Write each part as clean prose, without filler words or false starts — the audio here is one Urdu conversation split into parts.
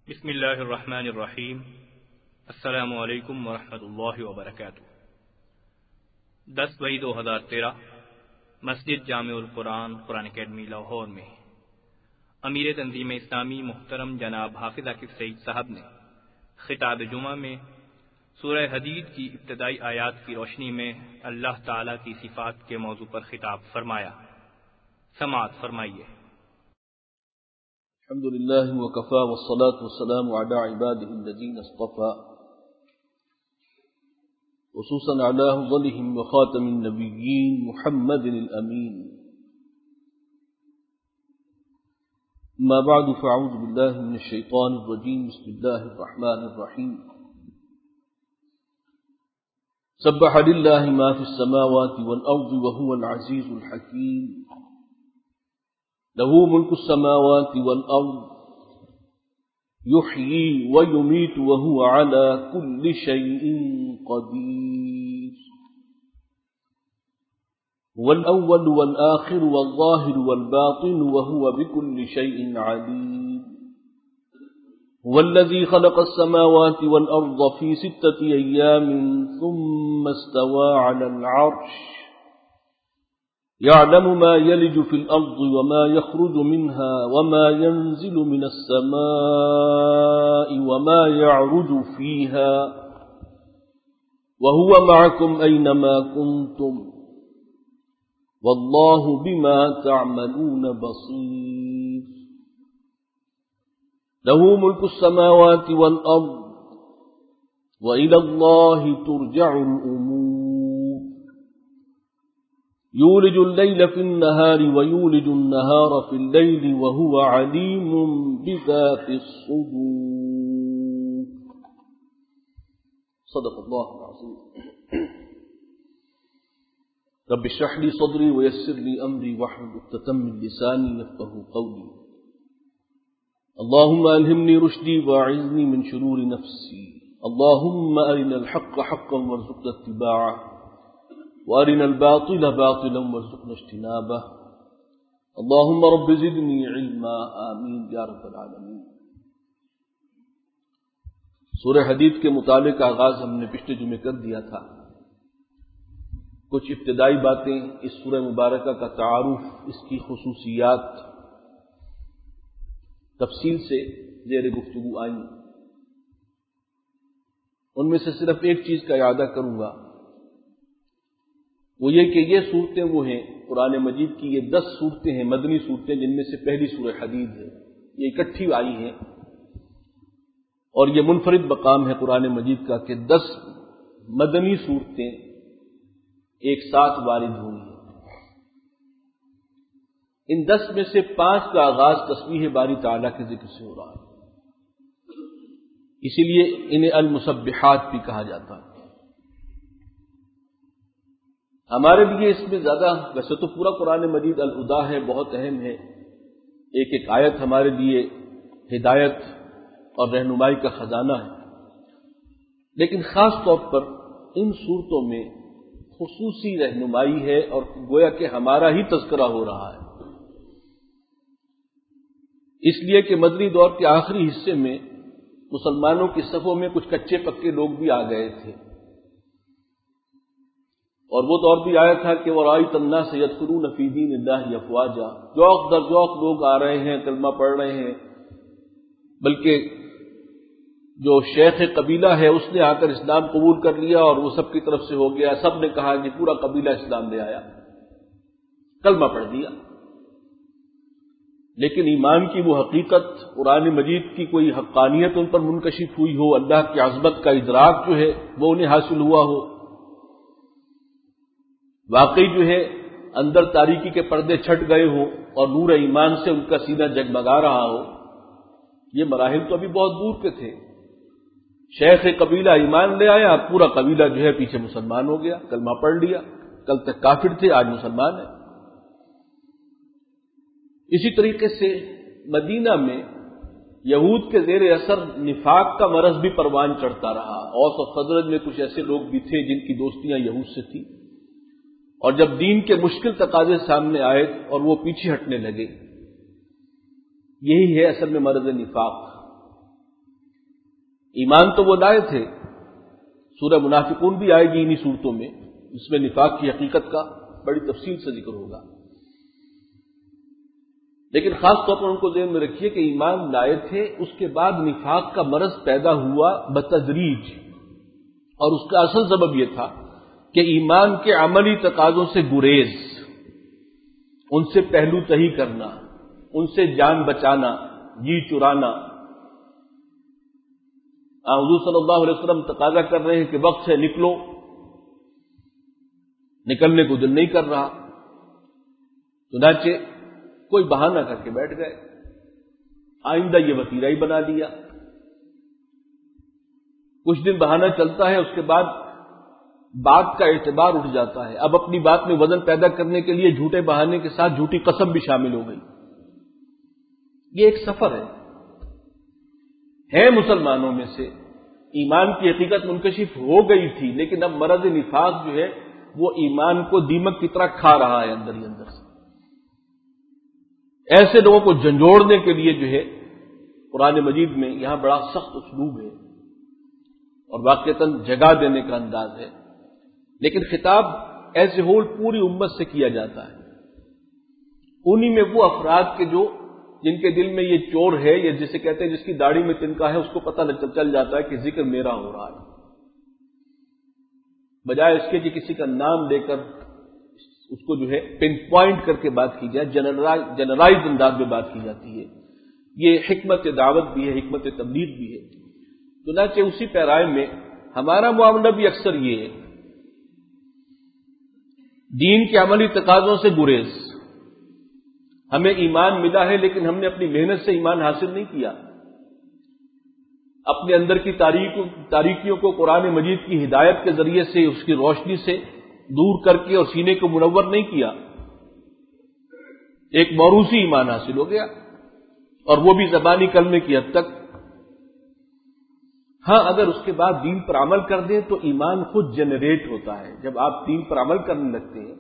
بسم اللہ الرحمن الرحیم۔ السلام علیکم ورحمۃ اللہ وبرکاتہ۔ 10 مئی 2013 مسجد جامع القرآن قرآن اکیڈمی لاہور میں امیر تنظیم اسلامی محترم جناب حافظ عاکف سعید صاحب نے خطاب جمعہ میں سورہ حدید کی ابتدائی آیات کی روشنی میں اللہ تعالی کی صفات کے موضوع پر خطاب فرمایا۔ سماعت فرمائیے۔ الحمد لله وكفى والصلاة والسلام على عباده الذين اصطفى خصوصا على أفضلهم وخاتم النبيين محمد الأمين. ما بعد فأعوذ بالله من الشيطان الرجيم. بسم الله الرحمن الرحيم. سبح لله ما في السماوات والأرض وهو العزيز الحكيم. له ملك السماوات والأرض يحيي ويميت وهو على كل شيء قدير. هو الأول والآخر والظاهر والباطن وهو بكل شيء عليم. هو الذي خلق السماوات والأرض في 6 أيام ثم استوى على العرش يعلم ما يلج في الأرض وما يخرج منها وما ينزل من السماء وما يعرج فيها وهو معكم أينما كنتم والله بما تعملون بصير. له ملك السماوات والأرض وإلى الله ترجع الأمور. يولج الليل في النهار ويولج النهار في الليل وهو عليم بذات الصدور. صدق الله العظيم. رب اشرح لي صدري ويسر لي أمري واحلل عقدة من لساني يفقهوا قولي. اللهم ألهمني رشدي وأعذني من شرور نفسي. اللهم أرنا الحق حقا وارزقنا اتباعه وارنا الباطل باطلا وارزقنا اجتنابه. اللهم رب زدني علما آمین یا رب العالمین. سورہ حدید کے مطالعے کا آغاز ہم نے پچھلے جمعے کر دیا تھا. کچھ ابتدائی باتیں اس سورہ مبارکہ کا تعارف، اس کی خصوصیات تفصیل سے زیر گفتگو آئیں. ان میں سے صرف ایک چیز کا اعادہ کروں گا، وہ یہ کہ یہ صورتیں وہ ہیں قرآن مجید کی، یہ 10 صورتیں ہیں مدنی صورتیں، جن میں سے پہلی سورہ حدید ہے. یہ اکٹھی آئی ہیں اور یہ منفرد مقام ہے قرآن مجید کا کہ 10 مدنی صورتیں ایک ساتھ وارد ہوئی ہیں. ان 10 میں سے 5 کا آغاز تسبیح باری تعالیٰ کے ذکر سے ہو رہا ہے، اسی لیے انہیں المسبحات بھی کہا جاتا ہے. ہمارے لیے اس میں زیادہ، ویسے تو پورا قرآن مجید الہدیٰ ہے، بہت اہم ہے، ایک ایک آیت ہمارے لیے ہدایت اور رہنمائی کا خزانہ ہے، لیکن خاص طور پر ان صورتوں میں خصوصی رہنمائی ہے اور گویا کہ ہمارا ہی تذکرہ ہو رہا ہے. اس لیے کہ مدنی دور کے آخری حصے میں مسلمانوں کی صفوں میں کچھ کچے پکے لوگ بھی آ گئے تھے، اور وہ دور بھی آیا تھا کہ وَرَأَيْتَ النَّاسَ يَدْخُلُونَ فِي دِينِ اللَّهِ أَفْوَاجًا، جوق در جوق لوگ آ رہے ہیں، کلمہ پڑھ رہے ہیں. بلکہ جو شیخ قبیلہ ہے اس نے آ کر اسلام قبول کر لیا اور وہ سب کی طرف سے ہو گیا، سب نے کہا کہ پورا قبیلہ اسلام لے آیا، کلمہ پڑھ دیا. لیکن ایمان کی وہ حقیقت، قرآن مجید کی کوئی حقانیت ان پر منکشف ہوئی ہو، اللہ کی عظمت کا ادراک جو ہے وہ انہیں حاصل ہوا ہو، واقعی جو ہے اندر تاریکی کے پردے چھٹ گئے ہوں اور نور ایمان سے ان کا سینہ جگمگا رہا ہو، یہ مراحل تو ابھی بہت دور کے تھے. شیخ قبیلہ ایمان لے آیا، پورا قبیلہ جو ہے پیچھے مسلمان ہو گیا، کلمہ پڑھ لیا، کل تک کافر تھے آج مسلمان ہیں. اسی طریقے سے مدینہ میں یہود کے زیر اثر نفاق کا مرض بھی پروان چڑھتا رہا. اوس اور خزرج میں کچھ ایسے لوگ بھی تھے جن کی دوستیاں یہود سے تھیں، اور جب دین کے مشکل تقاضے سامنے آئے اور وہ پیچھے ہٹنے لگے، یہی ہے اصل میں مرض نفاق. ایمان تو وہ لائے تھے، سورہ منافقون بھی آئے گی انہی صورتوں میں، جس میں نفاق کی حقیقت کا بڑی تفصیل سے ذکر ہوگا، لیکن خاص طور پر ان کو ذہن میں رکھیے کہ ایمان لائے تھے، اس کے بعد نفاق کا مرض پیدا ہوا بتدریج، اور اس کا اصل سبب یہ تھا کہ ایمان کے عملی تقاضوں سے گریز، ان سے پہلو تہی کرنا، ان سے جان بچانا، جی چرانا۔ حضور صلی اللہ علیہ وسلم تقاضا کر رہے ہیں کہ وقت سے نکلو، نکلنے کو دل نہیں کر رہا، چنانچہ کوئی بہانہ کر کے بیٹھ گئے، آئندہ یہ وتیرہ ہی بنا لیا۔ کچھ دن بہانہ چلتا ہے، اس کے بعد بات کا اعتبار اٹھ جاتا ہے، اب اپنی بات میں وزن پیدا کرنے کے لیے جھوٹے بہانے کے ساتھ جھوٹی قسم بھی شامل ہو گئی۔ یہ ایک سفر ہے مسلمانوں میں سے، ایمان کی حقیقت منکشف ہو گئی تھی، لیکن اب مرض نفاق جو ہے وہ ایمان کو دیمک کی طرح کھا رہا ہے اندر ہی اندر سے۔ ایسے لوگوں کو جھنجھوڑنے کے لیے جو ہے قرآن مجید میں یہاں بڑا سخت اسلوب ہے اور واقعتاً جگہ دینے کا انداز ہے، لیکن خطاب ایز اے ہول پوری امت سے کیا جاتا ہے۔ انہی میں وہ افراد کے جن کے دل میں یہ چور ہے، یا جسے کہتے ہیں جس کی داڑھی میں تنکا ہے، اس کو پتہ چل جاتا ہے کہ ذکر میرا ہو رہا ہے، بجائے اس کے کہ کسی کا نام لے کر اس کو جو ہے پن پوائنٹ کر کے بات کی جائے، جنرلائز انداز میں بات کی جاتی ہے۔ یہ حکمت دعوت بھی ہے، حکمت تبلیغ بھی ہے۔ چنانچہ اسی پیرائے میں ہمارا معاملہ بھی اکثر یہ ہے، دین کے عملی تقاضوں سے گریز۔ ہمیں ایمان ملا ہے، لیکن ہم نے اپنی محنت سے ایمان حاصل نہیں کیا، اپنے اندر کی تاریکیوں کو قرآن مجید کی ہدایت کے ذریعے سے، اس کی روشنی سے دور کر کے اور سینے کو منور نہیں کیا، ایک موروثی ایمان حاصل ہو گیا، اور وہ بھی زبانی کلمے کی حد تک۔ ہاں، اگر اس کے بعد دین پر عمل کر دیں تو ایمان خود جنریٹ ہوتا ہے۔ جب آپ دین پر عمل کرنے لگتے ہیں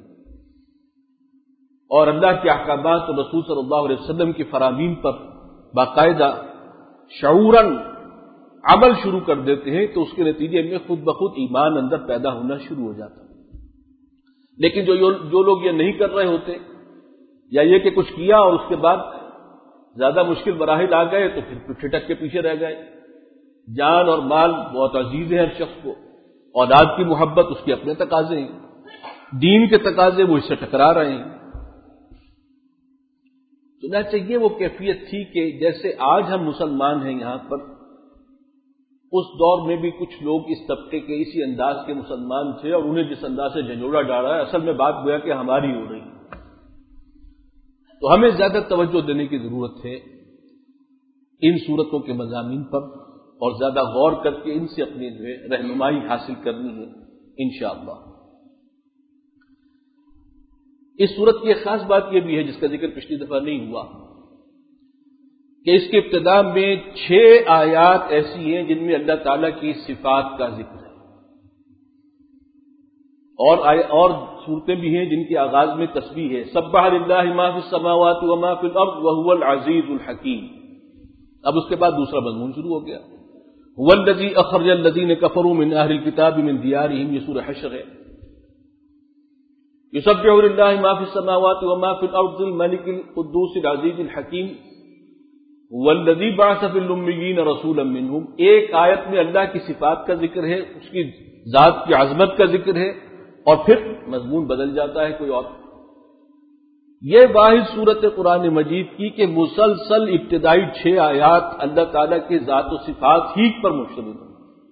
اور اللہ کے احکامات اور رسول صلی اللہ علیہ وسلم کی فرامین پر باقاعدہ شعوراً عمل شروع کر دیتے ہیں، تو اس کے نتیجے میں خود بخود ایمان اندر پیدا ہونا شروع ہو جاتا ہے۔ لیکن جو لوگ یہ نہیں کر رہے ہوتے، یا یہ کہ کچھ کیا اور اس کے بعد زیادہ مشکل مراحل آ گئے تو پھر ٹھٹک کے پیچھے رہ گئے۔ جان اور مال بہت عزیز ہے ہر شخص کو، اولاد کی محبت اس کے اپنے تقاضے ہیں، دین کے تقاضے وہ اس سے ٹکرا رہے ہیں۔ چنانچہ یہ وہ کیفیت تھی کہ جیسے آج ہم مسلمان ہیں یہاں پر، اس دور میں بھی کچھ لوگ اس طبقے کے اسی انداز کے مسلمان تھے، اور انہیں جس انداز سے جھنجھوڑا ڈالا ہے، اصل میں بات گویا کہ ہماری ہو رہی ہے۔ تو ہمیں زیادہ توجہ دینے کی ضرورت ہے ان صورتوں کے مضامین پر، اور زیادہ غور کر کے ان سے اپنی جو ہے رہنمائی حاصل کرنی ہے انشاءاللہ۔ اس صورت کی ایک خاص بات یہ بھی ہے، جس کا ذکر پچھلی دفعہ نہیں ہوا، کہ اس کے ابتدا میں 6 آیات ایسی ہیں جن میں اللہ تعالیٰ کی صفات کا ذکر ہے، اور صورتیں بھی ہیں جن کے آغاز میں تسبیح ہے، سبح للہ ما فی السماوات وما فی الارض وهو العزیز الحکیم۔ اب اس کے بعد دوسرا مضمون شروع ہو گیا، هو الذی اخرج الذین کفروا من اہل الکتاب من دیارہم، یہ سورہ حشر ہے۔ یسبح للہ ما فی السماوات وما فی الارض الملک القدوس العزیز الحکیم هو الذی بعث فی الامیین رسولا منہم۔ ایک آیت میں اللہ کی صفات کا ذکر ہے، اس کی ذات کی عظمت کا ذکر ہے، اور پھر مضمون بدل جاتا ہے کوئی اور۔ یہ واحد صورت قرآن مجید کی کہ مسلسل ابتدائی 6 آیات اللہ تعالیٰ کی ذات و صفات ہی پر مشتمل ہیں۔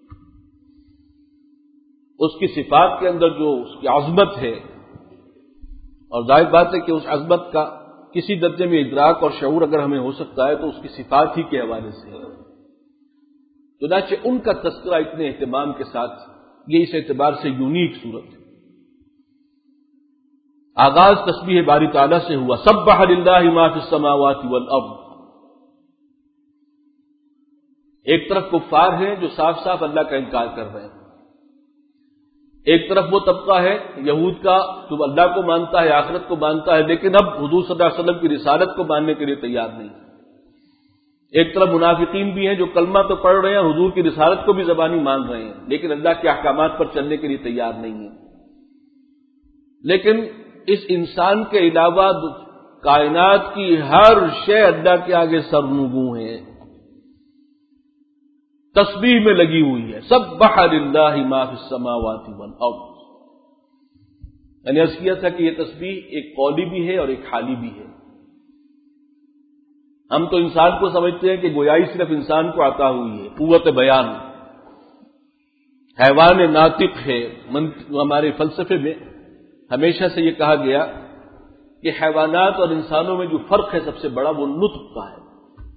اس کی صفات کے اندر جو اس کی عظمت ہے، اور ظاہر بات ہے کہ اس عظمت کا کسی درجے میں ادراک اور شعور اگر ہمیں ہو سکتا ہے تو اس کی صفات ہی کے حوالے سے ہے۔ چنانچہ ان کا تذکرہ اتنے اہتمام کے ساتھ، یہ اس اعتبار سے یونیک صورت ہے۔ آغاز تسبیح باری تعالیٰ سے ہوا، سبح للہ ما فی السماوات والارض۔ ایک طرف کفار ہیں جو صاف صاف اللہ کا انکار کر رہے ہیں، ایک طرف وہ طبقہ ہے یہود کا جو اللہ کو مانتا ہے، آخرت کو مانتا ہے، لیکن اب حضور صلی اللہ علیہ وسلم کی رسالت کو ماننے کے لیے تیار نہیں۔ ایک طرف منافقین بھی ہیں جو کلمہ تو پڑھ رہے ہیں، حضور کی رسالت کو بھی زبانی مان رہے ہیں، لیکن اللہ کے احکامات پر چلنے کے لیے تیار نہیں ہیں۔ لیکن اس انسان کے علاوہ کائنات کی ہر شے اللہ کے آگے سرنگوں ہے، تسبیح میں لگی ہوئی ہے۔ سبح للہ ما فی السماوات والارض، میں نے عرض کیا تھا کہ یہ تسبیح ایک قولی بھی ہے اور ایک حالی بھی ہے۔ ہم تو انسان کو سمجھتے ہیں کہ گویائی صرف انسان کو عطا ہوئی ہے، قوت بیان، حیوان ناطق ہے۔ ہمارے فلسفے میں ہمیشہ سے یہ کہا گیا کہ حیوانات اور انسانوں میں جو فرق ہے سب سے بڑا وہ نطق کا ہے۔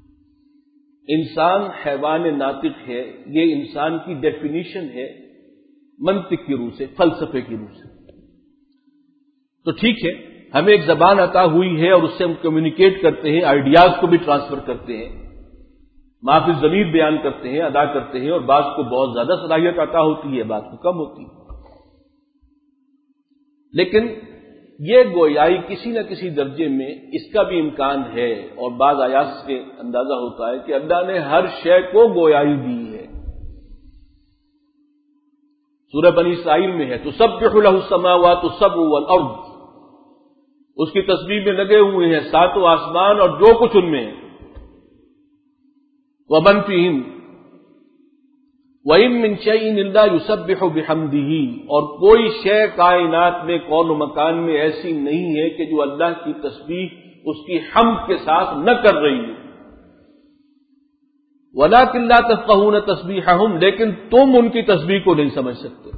انسان حیوان ناطق ہے، یہ انسان کی ڈیفینیشن ہے منطق کی روح سے، فلسفے کی روح سے۔ تو ٹھیک ہے، ہمیں ایک زبان عطا ہوئی ہے اور اس سے ہم کمیونیکیٹ کرتے ہیں، آئیڈیاز کو بھی ٹرانسفر کرتے ہیں، معافی ضمیر بیان کرتے ہیں، ادا کرتے ہیں، اور بعض کو بہت زیادہ صلاحیت عطا ہوتی ہے، بعض کو کم ہوتی ہے۔ لیکن یہ گویائی کسی نہ کسی درجے میں اس کا بھی امکان ہے، اور بعض آیات سے اندازہ ہوتا ہے کہ اللہ نے ہر شے کو گویائی دی ہے۔ سورہ بنی اسرائیل میں ہے تسبح لہ السماوات السبع والارض، اس کی تسبیح میں لگے ہوئے ہیں ساتوں آسمان اور جو کچھ ان میں ہے۔ ومن فیہن وَإِن مِّن شَيْءٍ إِلَّا يُسَبِّحُ بِحَمْدِهِ، اور کوئی شے کائنات میں کون و مکان میں ایسی نہیں ہے کہ جو اللہ کی تسبیح اس کی حمد کے ساتھ نہ کر رہی ہو۔ وَلَٰكِن لَّا تَفْقَهُونَ تَسْبِيحَهُمْ، لیکن تم ان کی تسبیح کو نہیں سمجھ سکتے،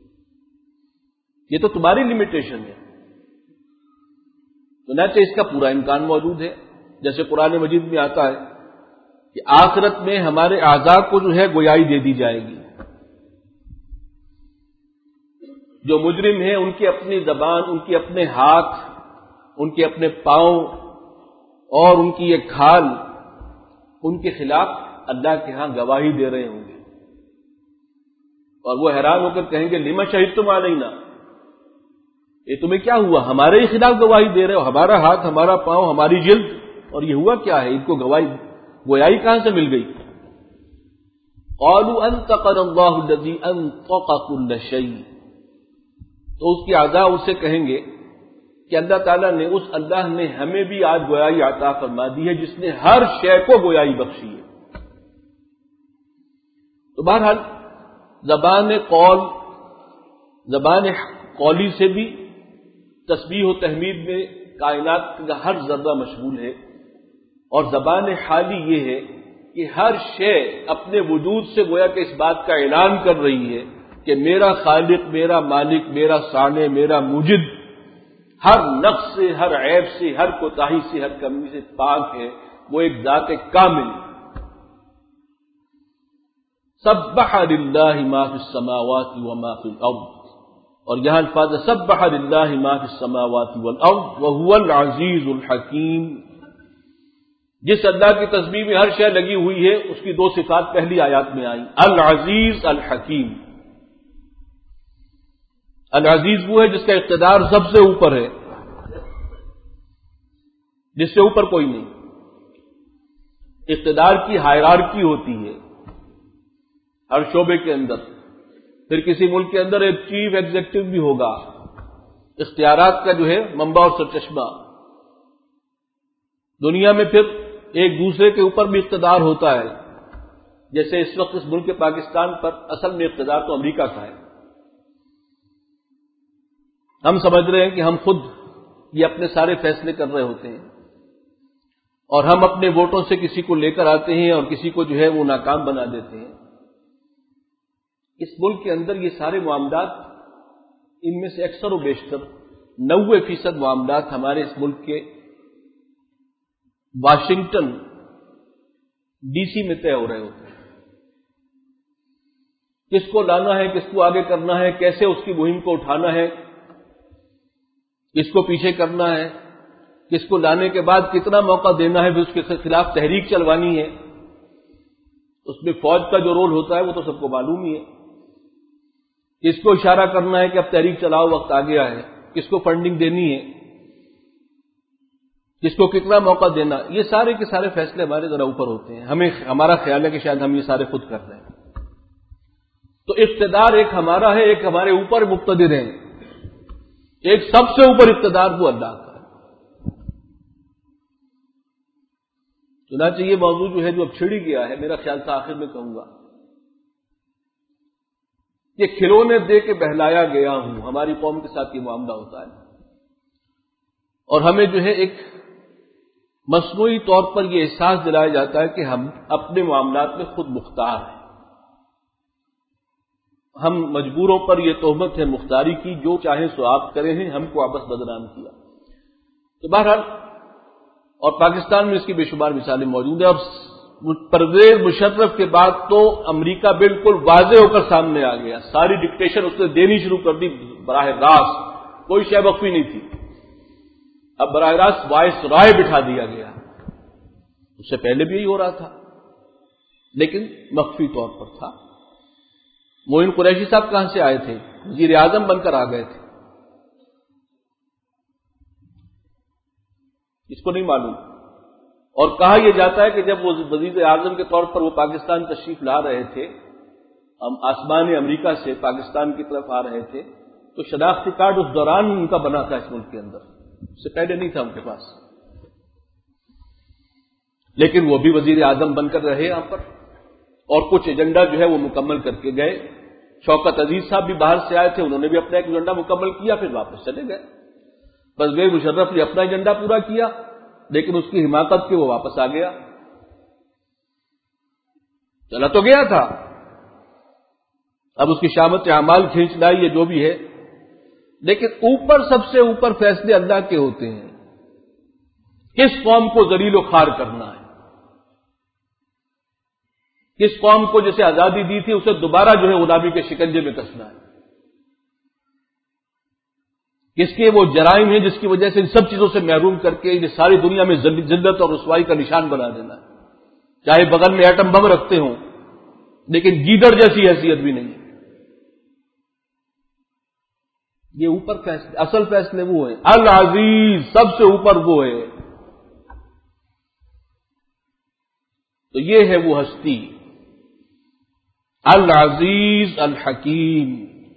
یہ تو تمہاری لمیٹیشن ہے۔ تو نہ تو اس کا پورا امکان موجود ہے، جیسے قرآن مجید میں آتا ہے کہ آخرت میں ہمارے اعضاء کو جو ہے گویائی دے دی جائے گی۔ جو مجرم ہیں ان کی اپنی زبان، ان کے اپنے ہاتھ، ان کے اپنے پاؤں اور ان کی یہ کھال ان کے خلاف اللہ کے ہاں گواہی دے رہے ہوں گے، اور وہ حیران ہو کر کہیں گے لما شہدتم علینا، یہ تمہیں کیا ہوا، ہمارے ہی خلاف گواہی دے رہے ہو، ہمارا ہاتھ، ہمارا پاؤں، ہماری جلد، اور یہ ہوا کیا ہے، ان کو گویائی کہاں سے مل گئی؟ قالوا انطقنا اللہ الذی انطق کل شیء، تو اس کی اعضاء اسے کہیں گے کہ اللہ تعالیٰ نے، اس اللہ نے ہمیں بھی آج گویائی عطا فرما دی ہے جس نے ہر شے کو گویائی بخشی ہے۔ تو بہرحال زبان قولی سے بھی تسبیح و تحمید میں کائنات کا ہر ذرہ مشغول ہے، اور زبان حالی یہ ہے کہ ہر شے اپنے وجود سے گویا کہ اس بات کا اعلان کر رہی ہے کہ میرا خالق، میرا مالک، میرا صانع، میرا موجد ہر نقص سے، ہر عیب سے، ہر کوتاہی سے، ہر کمی سے پاک ہے، وہ ایک ذات کامل۔ سبح للہ ما فی السماوات وما فی الارض، اور یہاں الفاظ سبح للہ ما فی السماوات والارض وهو العزیز الحکیم۔ جس اللہ کی تسبیح میں ہر شے لگی ہوئی ہے اس کی دو صفات پہلی آیات میں آئیں، العزیز الحکیم۔ العزیز وہ ہے جس کا اقتدار سب سے اوپر ہے، جس سے اوپر کوئی نہیں۔ اقتدار کی ہائرارکی ہوتی ہے ہر شعبے کے اندر، پھر کسی ملک کے اندر ایک چیف ایگزیکٹو بھی ہوگا، اختیارات کا جو ہے منبع اور سرچشمہ۔ دنیا میں پھر ایک دوسرے کے اوپر بھی اقتدار ہوتا ہے، جیسے اس وقت اس ملک پاکستان پر اصل میں اقتدار تو امریکہ کا ہے۔ ہم سمجھ رہے ہیں کہ ہم خود یہ اپنے سارے فیصلے کر رہے ہوتے ہیں، اور ہم اپنے ووٹوں سے کسی کو لے کر آتے ہیں اور کسی کو جو ہے وہ ناکام بنا دیتے ہیں۔ اس ملک کے اندر یہ سارے معاملات، ان میں سے اکثر و بیشتر 90% معاملات ہمارے اس ملک کے واشنگٹن ڈی سی میں طے ہو رہے ہوتے ہیں۔ کس کو لانا ہے، کس کو آگے کرنا ہے، کیسے اس کی مہم کو اٹھانا ہے، کس کو پیچھے کرنا ہے، کس کو لانے کے بعد کتنا موقع دینا ہے، پھر اس کے خلاف تحریک چلوانی ہے۔ اس میں فوج کا جو رول ہوتا ہے وہ تو سب کو معلوم ہی ہے۔ کس کو اشارہ کرنا ہے کہ اب تحریک چلاؤ، وقت آ گیا ہے، کس کو فنڈنگ دینی ہے، کس کو کتنا موقع دینا، یہ سارے کے سارے فیصلے ہمارے ذرا اوپر ہوتے ہیں. ہمارا خیال ہے کہ شاید ہم یہ سارے خود کر رہے ہیں. تو اقتدار ایک ہمارا ہے، ایک ہمارے اوپر مقتدر ہیں. ایک سب سے اوپر اقتدار وہ اللہ کا ہے. چنانچہ یہ موضوع جو ہے جو اب چھڑی گیا ہے، میرا خیال تھا آخر میں کہوں گا، یہ کھلونے دے کے بہلایا گیا ہوں، ہماری قوم کے ساتھ یہ معاملہ ہوتا ہے. اور ہمیں جو ہے ایک مصنوعی طور پر یہ احساس دلایا جاتا ہے کہ ہم اپنے معاملات میں خود مختار ہیں. ہم مجبوروں پر یہ تہمت ہے مختاری کی، جو چاہیں سو آپ کرے ہیں، ہم کو آپس بدنام کیا. تو بہرحال اور پاکستان میں اس کی بے شمار مثالیں موجود ہیں. اور پرویز مشرف کے بعد تو امریکہ بالکل واضح ہو کر سامنے آ گیا. ساری ڈکٹیشن اس نے دینی شروع کر دی براہ راست، کوئی شے وقفی نہیں تھی. اب براہ راست وائس رائے بٹھا دیا گیا. اس سے پہلے بھی یہی ہو رہا تھا لیکن مخفی طور پر تھا. معین قریشی صاحب کہاں سے آئے تھے؟ وزیر اعظم بن کر آ گئے تھے. اس کو نہیں معلوم. اور کہا یہ جاتا ہے کہ جب وہ وزیر اعظم کے طور پر وہ پاکستان تشریف لا رہے تھے، ہم آسمان امریکہ سے پاکستان کی طرف آ رہے تھے، تو شناختی کارڈ اس دوران ان کا بنا تھا اس ملک کے اندر، اس سے پہلے نہیں تھا ان کے پاس. لیکن وہ بھی وزیر اعظم بن کر رہے یہاں پر، اور کچھ ایجنڈا جو ہے وہ مکمل کر کے گئے. شوکت عزیز صاحب بھی باہر سے آئے تھے، انہوں نے بھی اپنا ایک ایجنڈا مکمل کیا، پھر واپس چلے گئے. پرویز مشرف نے اپنا ایجنڈا پورا کیا، لیکن اس کی حماقت کے وہ واپس آ گیا. چلا تو گیا تھا، اب اس کی شامت اعمال کھینچ لائی، یہ جو بھی ہے. لیکن اوپر سب سے اوپر فیصلے اللہ کے ہوتے ہیں. کس قوم کو ذلیل و خوار کرنا ہے، کس قوم کو جسے آزادی دی تھی اسے دوبارہ جو ہے غلامی کے شکنجے میں کسنا ہے، کس کے وہ جرائم ہیں جس کی وجہ سے ان سب چیزوں سے محروم کر کے انہیں ساری دنیا میں ذلت اور رسوائی کا نشان بنا دینا ہے. چاہے بغل میں ایٹم بم رکھتے ہوں لیکن گیدڑ جیسی حیثیت بھی نہیں. یہ اوپر فیصلے، اصل فیصلے وہ ہیں. العزیز سب سے اوپر وہ ہے. تو یہ ہے وہ ہستی، العزیز الحکیم،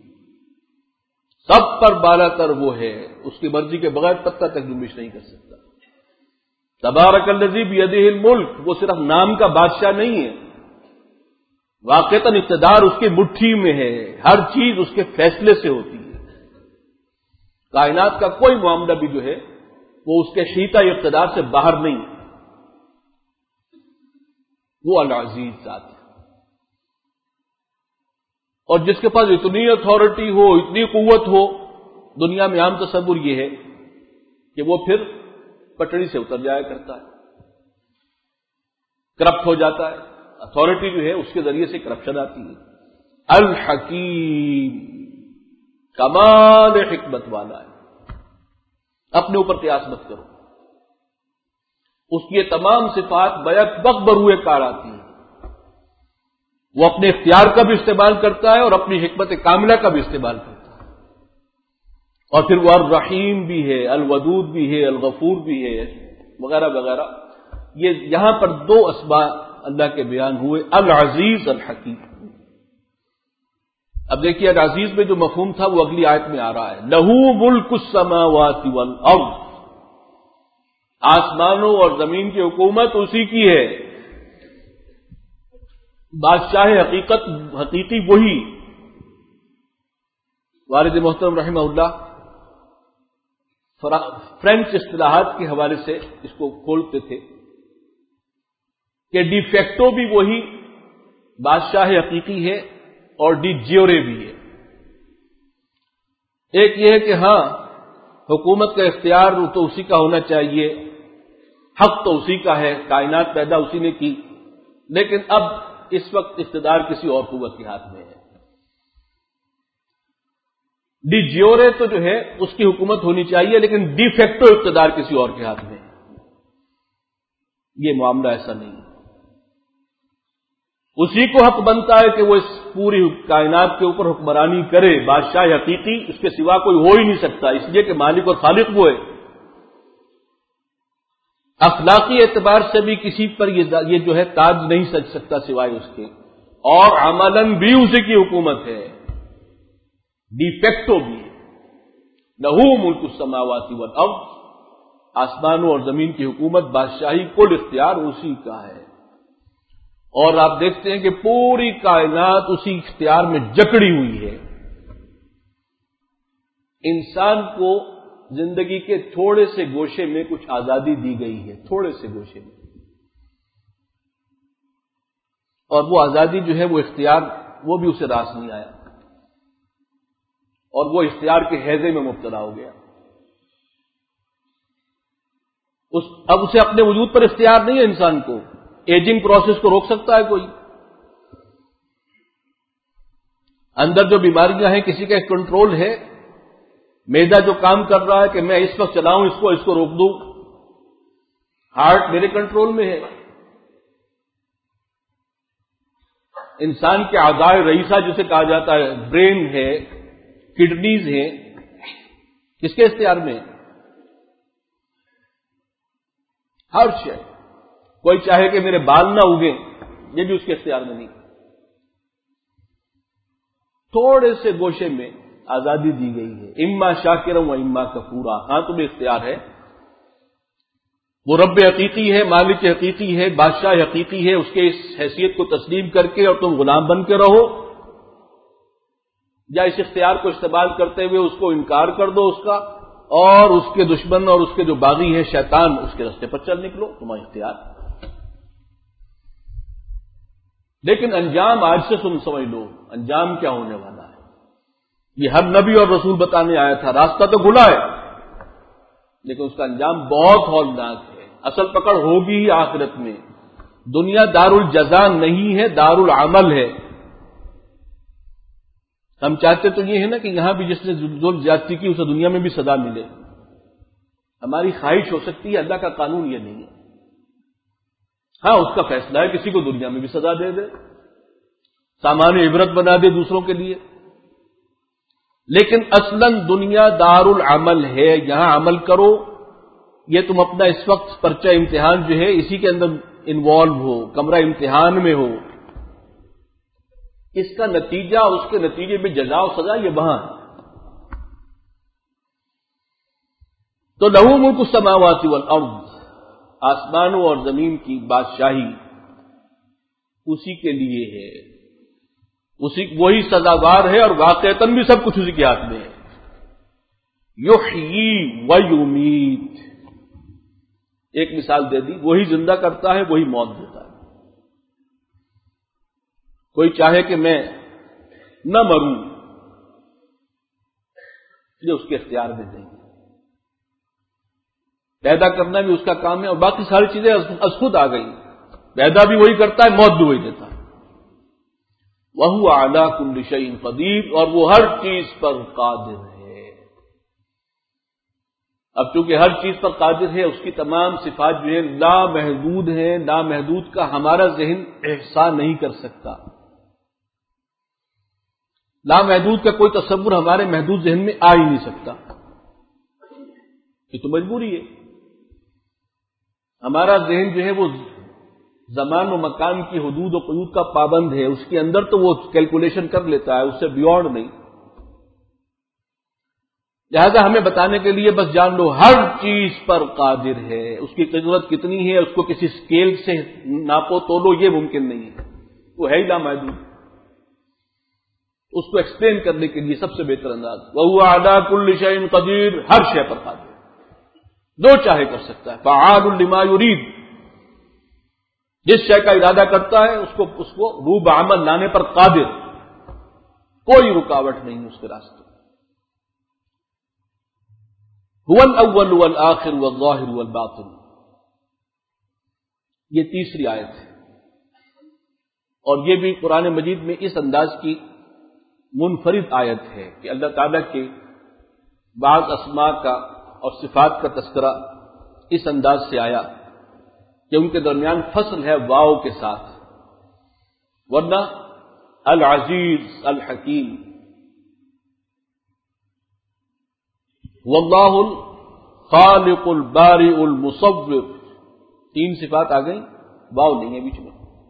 سب پر بالا تر وہ ہے، اس کی مرضی کے بغیر پتہ تک جنبش نہیں کر سکتا. تبارک الذی بیدہ الملک، وہ صرف نام کا بادشاہ نہیں ہے، واقعتاً اقتدار اس کی مٹھی میں ہے، ہر چیز اس کے فیصلے سے ہوتی ہے. کائنات کا کوئی معاملہ بھی جو ہے وہ اس کے شیطہ اقتدار سے باہر نہیں. وہ العزیز ذات ہے. اور جس کے پاس اتنی اتھارٹی ہو، اتنی قوت ہو، دنیا میں عام تصور یہ ہے کہ وہ پھر پٹڑی سے اتر جایا کرتا ہے، کرپٹ ہو جاتا ہے. اتھارٹی جو ہے اس کے ذریعے سے کرپشن آتی ہے. الحکیم، کمال حکمت والا ہے. اپنے اوپر قیاس مت کرو. اس کی یہ تمام صفات بیک وقت بروئے کار آتی ہیں. وہ اپنے اختیار کا بھی استعمال کرتا ہے اور اپنی حکمت کاملہ کا بھی استعمال کرتا ہے. اور پھر وہ الرحیم بھی ہے، الودود بھی ہے، الغفور بھی ہے، وغیرہ وغیرہ. یہ یہاں پر دو اسماء اللہ کے بیان ہوئے، العزیز الحکیم. اب دیکھیے العزیز میں جو مفہوم تھا وہ اگلی آیت میں آ رہا ہے. لہو ملک السماوات والارض، آسمانوں اور زمین کی حکومت اسی کی ہے. بادشاہ حقیقی وہی. والد محترم رحمہ اللہ فرینچ اصطلاحات کے حوالے سے اس کو کھولتے تھے کہ ڈی فیکٹو بھی وہی بادشاہ حقیقی ہے اور ڈی جیورے بھی ہے. ایک یہ ہے کہ ہاں حکومت کا اختیار تو اسی کا ہونا چاہیے، حق تو اسی کا ہے، کائنات پیدا اسی نے کی، لیکن اب اس وقت اقتدار کسی اور قوت کے ہاتھ میں ہے. ڈی جیورے تو جو ہے اس کی حکومت ہونی چاہیے لیکن ڈی فیکٹو اقتدار کسی اور کے ہاتھ میں ہے. یہ معاملہ ایسا نہیں ہے. اسی کو حق بنتا ہے کہ وہ اس پوری کائنات کے اوپر حکمرانی کرے. بادشاہ حقیقی اس کے سوا کوئی ہو ہی نہیں سکتا، اس لیے کہ مالک اور خالق وہ ہے. اخلاقی اعتبار سے بھی کسی پر یہ جو ہے تاج نہیں سج سکتا سوائے اس کے، اور عملاً بھی اسی کی حکومت ہے، ڈی فیکٹو بھی ہے۔ لہو ملک السماوات والارض، آسمانوں اور زمین کی حکومت، بادشاہی، کل اختیار اسی کا ہے، اور آپ دیکھتے ہیں کہ پوری کائنات اسی اختیار میں جکڑی ہوئی ہے۔ انسان کو زندگی کے تھوڑے سے گوشے میں کچھ آزادی دی گئی ہے، تھوڑے سے گوشے میں، اور وہ آزادی جو ہے وہ اختیار وہ بھی اسے راس نہیں آیا، اور وہ اختیار کے ہیضے میں مبتلا ہو گیا۔ اب اسے اپنے وجود پر اختیار نہیں ہے انسان کو۔ ایجنگ پروسیس کو روک سکتا ہے کوئی؟ اندر جو بیماریاں ہیں کسی کا ایک کنٹرول ہے، معدہ جو کام کر رہا ہے کہ میں اس وقت چلاؤں اس کو روک دوں، ہارٹ میرے کنٹرول میں ہے۔ انسان کے اعضاء رئیسہ جسے کہا جاتا ہے، برین ہے، کڈنیز ہیں، کس کے اختیار میں؟ ہر شے۔ کوئی چاہے کہ میرے بال نہ اگیں، یہ بھی اس کے اختیار میں نہیں۔ تھوڑے سے گوشے میں آزادی دی گئی ہے، اما شاکرا و اما کفورا۔ ہاں تمہیں اختیار ہے، وہ رب حقیقی ہے، مالک حقیقی ہے، بادشاہ حقیقی ہے، اس کے اس حیثیت کو تسلیم کر کے اور تم غلام بن کے رہو، یا اس اختیار کو استعمال کرتے ہوئے اس کو انکار کر دو اس کا، اور اس کے دشمن اور اس کے جو باغی ہیں شیطان، اس کے راستے پر چل نکلو، تمہارا اختیار۔ لیکن انجام آج سے سمجھ لو، انجام کیا ہونے والا ہے۔ یہ ہر نبی اور رسول بتانے آیا تھا، راستہ تو کھلا ہے، لیکن اس کا انجام بہت ہولناک ہے۔ اصل پکڑ ہوگی ہی آخرت میں۔ دنیا دار الجزا نہیں ہے، دار العمل ہے۔ ہم چاہتے تو یہ ہے نا کہ یہاں بھی جس نے ظلم زیادتی کی اسے دنیا میں بھی سزا ملے۔ ہماری خواہش ہو سکتی ہے، اللہ کا قانون یہ نہیں ہے۔ ہاں اس کا فیصلہ ہے کسی کو دنیا میں بھی سزا دے دے، سامان عبرت بنا دے دوسروں کے لیے، لیکن اصلاً دنیا دار العمل ہے، یہاں عمل کرو۔ یہ تم اپنا اس وقت پرچہ امتحان جو ہے اسی کے اندر انوالو ہو، کمرہ امتحان میں ہو، اس کا نتیجہ، اس کے نتیجے میں جزا و سزا یہ وہاں ہے۔ تو لہو ملک السماوات والارض، آسمانوں اور زمین کی بادشاہی اسی کے لیے ہے، وہی سزاوار ہے، اور واقعتاً بھی سب کچھ اسی کے ہاتھ میں ہے۔ یحیی و یمیت، ایک مثال دے دی، وہی زندہ کرتا ہے، وہی موت دیتا ہے۔ کوئی چاہے کہ میں نہ مروں، یہ اس کے اختیار میں نہیں ہے۔ پیدا کرنا بھی اس کا کام ہے، اور باقی ساری چیزیں از خود آ گئی۔ پیدا بھی وہی کرتا ہے، موت بھی وہی دیتا ہے۔ وَهُوَ عَلَىٰ كُلِّ شَيْءٍ قَدِيرٌ، اور وہ ہر چیز پر قادر ہے۔ اب چونکہ ہر چیز پر قادر ہے، اس کی تمام صفات جو ہیں لامحدود ہیں، لامحدود کا ہمارا ذہن احصاء نہیں کر سکتا۔ لامحدود کا کوئی تصور ہمارے محدود ذہن میں آ ہی نہیں سکتا، یہ تو مجبوری ہے۔ ہمارا ذہن جو ہے وہ زمان و مکان کی حدود و قیود کا پابند ہے، اس کے اندر تو وہ کیلکولیشن کر لیتا ہے، اس سے بیونڈ نہیں۔ لہذا ہمیں بتانے کے لیے بس جان لو ہر چیز پر قادر ہے، اس کی قدرت کتنی ہے، اس کو کسی اسکیل سے ناپو تولو یہ ممکن نہیں ہے، وہ ہے ہی لامحدود۔ اس کو ایکسپلین کرنے کے لیے سب سے بہتر انداز وَهُوَ عَلَىٰ كُلِّ شَيْءٍ قَدِيرٌ، ہر شے پر قادر، جو چاہے کر سکتا ہے۔ فَعَالٌ لِمَا يُرِيدُ، جس شے کا ارادہ کرتا ہے اس کو روح بعمل لانے پر قادر، کوئی رکاوٹ نہیں اس کے راستے۔ هُوَ الْأَوَّلُ وَالْآخِرُ وَالظَّاهِرُ وَالْبَاطِنُ، یہ تیسری آیت ہے، اور یہ بھی قرآن مجید میں اس انداز کی منفرد آیت ہے کہ اللہ تعالیٰ کے بعض اسماء کا اور صفات کا تذکرہ اس انداز سے آیا کہ ان کے درمیان فصل ہے واو کے ساتھ، ورنہ العزیز الحکیم، واللہ الخالق البارئ المصور تین صفات آ گئی، واو نہیں ہے بیچ میں.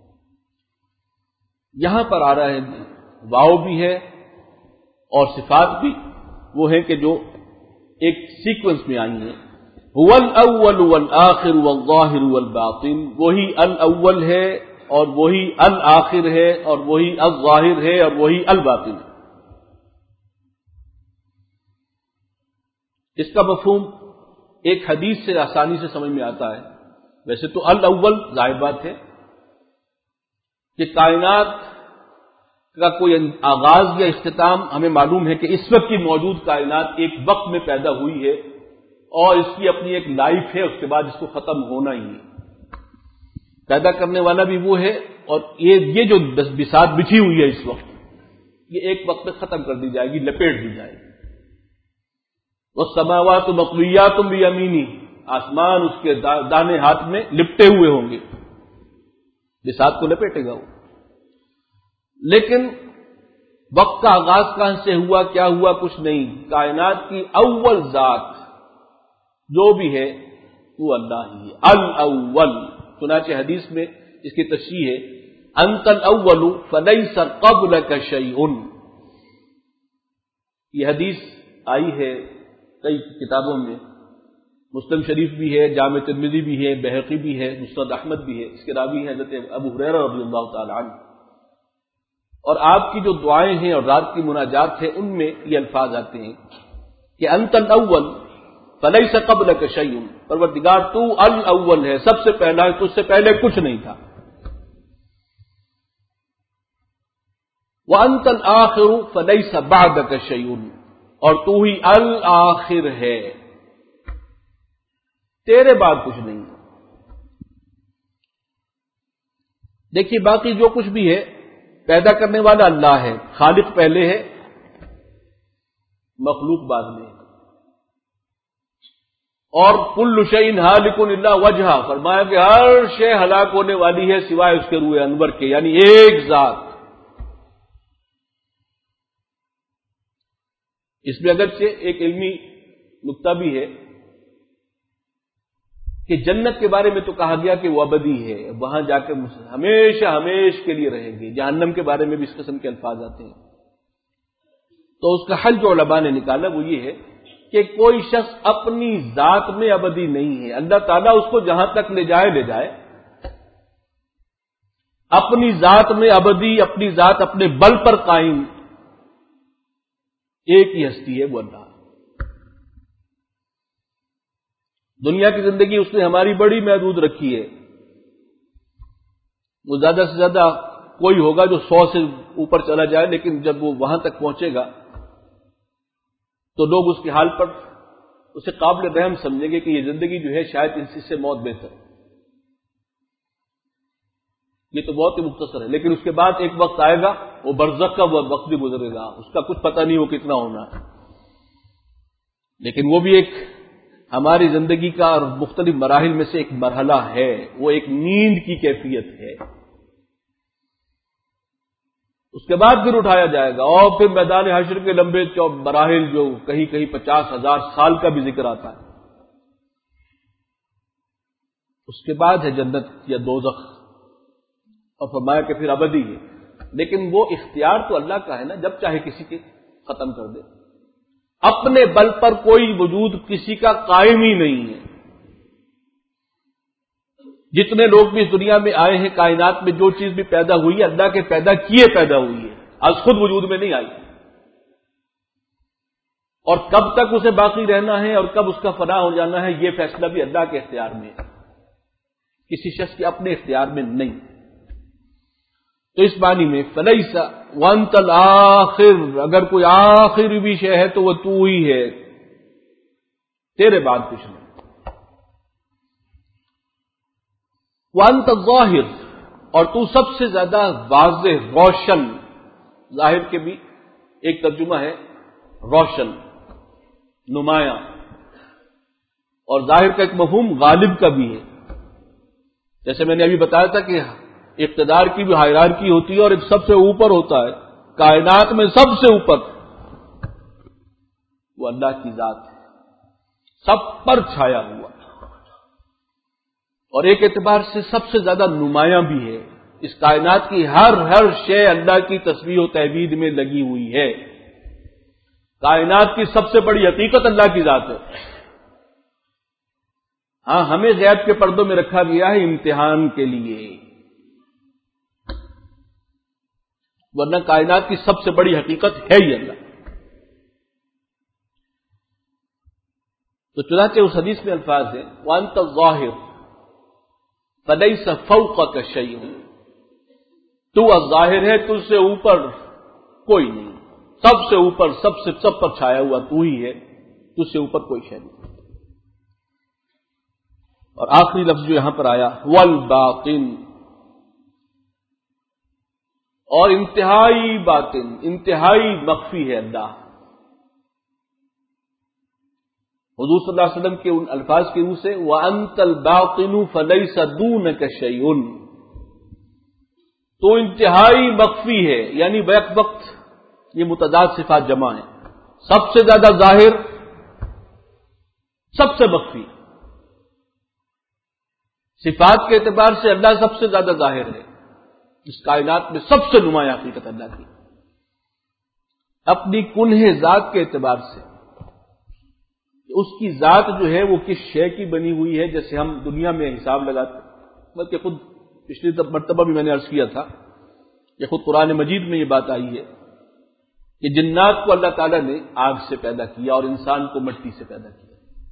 یہاں پر آ رہا ہے واو بھی ہے اور صفات بھی وہ ہے کہ جو ایک سیکوینس میں آئی ہیں. هو الاول والآخر والظاہر والباطن، وہی الاول ہے اور وہی الآخر ہے اور وہی الظاہر ہے اور وہی الباطن ہے. اس کا مفہوم ایک حدیث سے آسانی سے سمجھ میں آتا ہے. ویسے تو الاول ظاہر بات ہے کہ کائنات کا کوئی آغاز یا اختتام ہمیں معلوم ہے کہ اس وقت کی موجود کائنات ایک وقت میں پیدا ہوئی ہے اور اس کی اپنی ایک لائف ہے، اس کے بعد اس کو ختم ہونا ہی ہے. پیدا کرنے والا بھی وہ ہے اور یہ جو بساط بچھی ہوئی ہے اس وقت، یہ ایک وقت میں ختم کر دی جائے گی، لپیٹ دی جائے گی. والسماوات مطویات بیمینی، آسمان اس کے دانے ہاتھ میں لپٹے ہوئے ہوں گے، بساط کو لپیٹے گا وہ. لیکن وقت کا آغاز کہاں سے ہوا، کیا ہوا، کچھ نہیں. کائنات کی اول ذات جو بھی ہے وہ اللہ ہی ہے، الاول. چنانچہ حدیث میں اس کی تشریح ہے انت الاول فلیس قبلک شیء. یہ حدیث آئی ہے کئی کتابوں میں، مسلم شریف بھی ہے، جامع ترمذی بھی ہے، بہقی بھی ہے، مسند احمد بھی ہے. اس کے راوی ہیں حضرت ابو ہریرہ رضی اللہ تعالی عنہ. اور آپ کی جو دعائیں ہیں اور رات کی مناجات ہے ان میں یہ الفاظ آتے ہیں کہ انت الاول فلیس قبلک شیء، پروردگار تو الاول ہے، سب سے پہلا ہے، تجھ سے پہلے کچھ نہیں تھا. وانت الآخر فلیس بعدک شیء، اور تو ہی الآخر ہے، تیرے بعد کچھ نہیں. دیکھیے باقی جو کچھ بھی ہے پیدا کرنے والا اللہ ہے، خالق پہلے ہے، مخلوق بعد میں ہے. اور کل شیء ہالک الا وجہہ، فرمایا کہ ہر شے ہلاک ہونے والی ہے سوائے اس کے روح انور کے، یعنی ایک ذات. اس میں اگرچہ ایک علمی نکتہ بھی ہے کہ جنت کے بارے میں تو کہا گیا کہ وہ ابدی ہے، وہاں جا کے ہمیشہ ہمیش کے لیے رہیں گے. جہنم کے بارے میں بھی اس قسم کے الفاظ آتے ہیں. تو اس کا حل جو علماء نے نکالا وہ یہ ہے کہ کوئی شخص اپنی ذات میں ابدی نہیں ہے، اللہ تعالیٰ اس کو جہاں تک لے جائے. اپنی ذات میں ابدی، اپنی ذات اپنے بل پر قائم ایک ہی ہستی ہے، وہ اللہ. دنیا کی زندگی اس نے ہماری بڑی محدود رکھی ہے. وہ زیادہ سے زیادہ کوئی ہوگا جو 100 سے اوپر چلا جائے، لیکن جب وہ وہاں تک پہنچے گا تو لوگ اس کے حال پر اسے قابل رحم سمجھیں گے کہ یہ زندگی جو ہے شاید اس سے موت بہتر ہے. یہ تو بہت ہی مختصر ہے، لیکن اس کے بعد ایک وقت آئے گا، وہ برزخ کا وقت بھی گزرے گا، اس کا کچھ پتہ نہیں وہ کتنا ہونا ہے. لیکن وہ بھی ایک ہماری زندگی کا اور مختلف مراحل میں سے ایک مرحلہ ہے، وہ ایک نیند کی کیفیت ہے. اس کے بعد پھر اٹھایا جائے گا اور پھر میدان حشر کے لمبے مراحل جو کہیں 50,000 سال کا بھی ذکر آتا ہے. اس کے بعد ہے جنت یا دوزخ، اور فرمایا کہ پھر ابدی ہے. لیکن وہ اختیار تو اللہ کا ہے نا، جب چاہے کسی کے ختم کر دے. اپنے بل پر کوئی وجود کسی کا قائم ہی نہیں ہے. جتنے لوگ بھی اس دنیا میں آئے ہیں، کائنات میں جو چیز بھی پیدا ہوئی ہے اللہ کے پیدا کیے پیدا ہوئی ہے، آج خود وجود میں نہیں آئی. اور کب تک اسے باقی رہنا ہے اور کب اس کا فنا ہو جانا ہے، یہ فیصلہ بھی اللہ کے اختیار میں ہے، کسی شخص کے اپنے اختیار میں نہیں. تو اس معنی میں فلیس وانت الآخر، اگر کوئی آخر بھی شے ہے تو وہ تو ہی ہے، تیرے بعد کچھ نہیں. وانت الظاہر، اور تو سب سے زیادہ واضح، روشن. ظاہر کے بھی ایک ترجمہ ہے روشن، نمایاں، اور ظاہر کا ایک مفہوم غالب کا بھی ہے. جیسے میں نے ابھی بتایا تھا کہ اقتدار کی بھی ہائرارکی ہوتی ہے اور ایک سب سے اوپر ہوتا ہے. کائنات میں سب سے اوپر وہ اللہ کی ذات ہے، سب پر چھایا ہوا. اور ایک اعتبار سے سب سے زیادہ نمایاں بھی ہے. اس کائنات کی ہر شے اللہ کی تسبیح و تحمید میں لگی ہوئی ہے. کائنات کی سب سے بڑی حقیقت اللہ کی ذات ہے. ہاں، ہمیں غیب کے پردوں میں رکھا گیا ہے امتحان کے لیے، ورنہ کائنات کی سب سے بڑی حقیقت ہے ہی اللہ. تو چنانچہ اس حدیث میں الفاظ ہیں وَأَنْتَ الظَّاهِرُ فَلَيْسَ فَوْقَكَ شَيْءٌ، تو الظاہر ہے، تجھ سے اوپر کوئی نہیں، سب سے اوپر، سب پر چھایا ہوا تو ہی ہے، تجھ سے اوپر کوئی شے نہیں. اور آخری لفظ جو یہاں پر آیا والباطن، اور انتہائی باطن، انتہائی مخفی ہے اللہ. حضور صلی اللہ علیہ وسلم کے ان الفاظ کی روح سے وَأَنْتَ الْبَاطِنُ فَلَيْسَ دُونَكَ شَيْءٌ، تو انتہائی مخفی ہے، یعنی بیک وقت یہ متضاد صفات جمع ہیں. سب سے زیادہ ظاہر، سب سے مخفی. صفات کے اعتبار سے اللہ سب سے زیادہ ظاہر ہے. اس کائنات میں سب سے نمایاں حقیقت اللہ کی. اپنی کنہ ذات کے اعتبار سے اس کی ذات جو ہے وہ کس شے کی بنی ہوئی ہے، جیسے ہم دنیا میں حساب لگاتے ہیں، بلکہ خود پچھلی مرتبہ بھی میں نے عرض کیا تھا کہ خود قرآن مجید میں یہ بات آئی ہے کہ جنات کو اللہ تعالیٰ نے آگ سے پیدا کیا اور انسان کو مٹی سے پیدا کیا.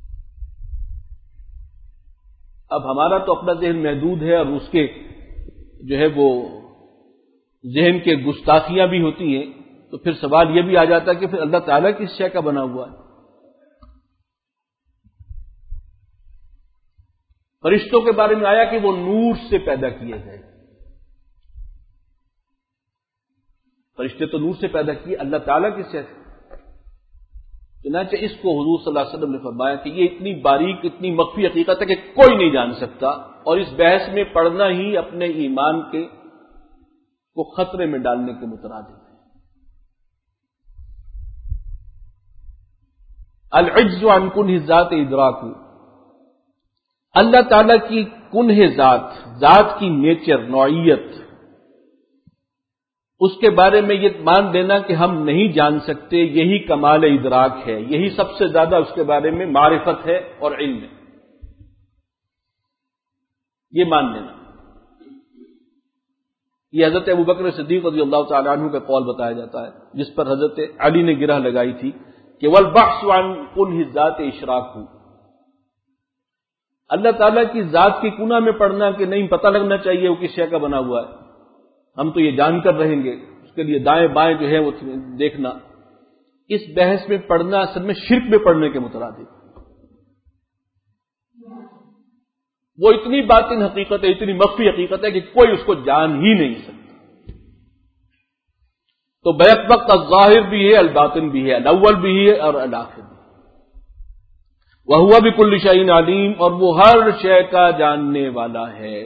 اب ہمارا تو اپنا ذہن محدود ہے، اور اس کے جو ہے وہ ذہن کے گستاخیاں بھی ہوتی ہیں، تو پھر سوال یہ بھی آ جاتا ہے کہ پھر اللہ تعالیٰ کس شے کا بنا ہوا ہے. فرشتوں کے بارے میں آیا کہ وہ نور سے پیدا کیے گئے. فرشتے تو نور سے پیدا کیے، اللہ تعالیٰ کس سے؟ چنانچہ اس کو حضور صلی اللہ علیہ وسلم نے فرمایا کہ یہ اتنی باریک، اتنی مخفی حقیقت ہے کہ کوئی نہیں جان سکتا، اور اس بحث میں پڑھنا ہی اپنے ایمان کو خطرے میں ڈالنے کے مترادف ہے. العجز عن کنہ ذات ادراک، اللہ تعالیٰ کی کنہ ذات کی نیچر، نوعیت، اس کے بارے میں یہ مان لینا کہ ہم نہیں جان سکتے، یہی کمال ادراک ہے، یہی سب سے زیادہ اس کے بارے میں معرفت ہے اور علم ہے. یہ مان لینا. یہ حضرت ابوبکر صدیق رضی اللہ تعالیٰ عنہ کا قول بتایا جاتا ہے، جس پر حضرت علی نے گرہ لگائی تھی کہ والبحث عن کنہ ذات اشراک، اللہ تعالیٰ کی ذات کی کنہ میں پڑھنا کہ نہیں پتہ لگنا چاہیے وہ کس شے کا بنا ہوا ہے، ہم تو یہ جان کر رہیں گے، اس کے لیے دائیں بائیں جو ہے وہ دیکھنا، اس بحث میں پڑھنا اصل میں شرک میں پڑھنے کے مترادف. وہ اتنی باطن حقیقت ہے، اتنی مخفی حقیقت ہے کہ کوئی اس کو جان ہی نہیں سکتا. تو بیک وقت الظاہر بھی ہے، الباطن بھی ہے، الاول بھی ہے اور الآخر بھی. وَهُوَ بِكُلِّ شَيْءٍ عَلِيمٌ، اور وہ ہر شے کا جاننے والا ہے.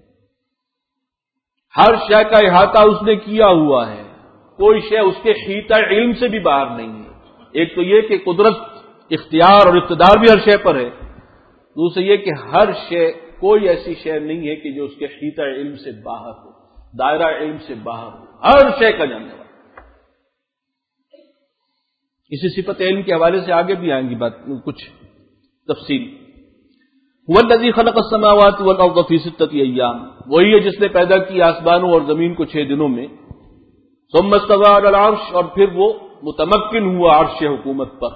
ہر شے کا احاطہ اس نے کیا ہوا ہے، کوئی شے اس کے حیطہ علم سے بھی باہر نہیں ہے. ایک تو یہ کہ قدرت، اختیار اور اقتدار بھی ہر شے پر ہے، دوسرے یہ کہ ہر شے، کوئی ایسی شے نہیں ہے کہ جو اس کے حیطہ علم سے باہر ہو، دائرہ علم سے باہر ہو، ہر شے کا جاننے والا. اسی صفت علم کے حوالے سے آگے بھی آئیں گی بات کچھ تفصیل. هو الذی خلق السماوات والارض فی ستۃ ایام، وہی ہے جس نے پیدا کی آسمانوں اور زمین کو 6 دنوں میں. ثم استوى علی العرش، اور پھر وہ متمکن ہوا عرش حکومت پر.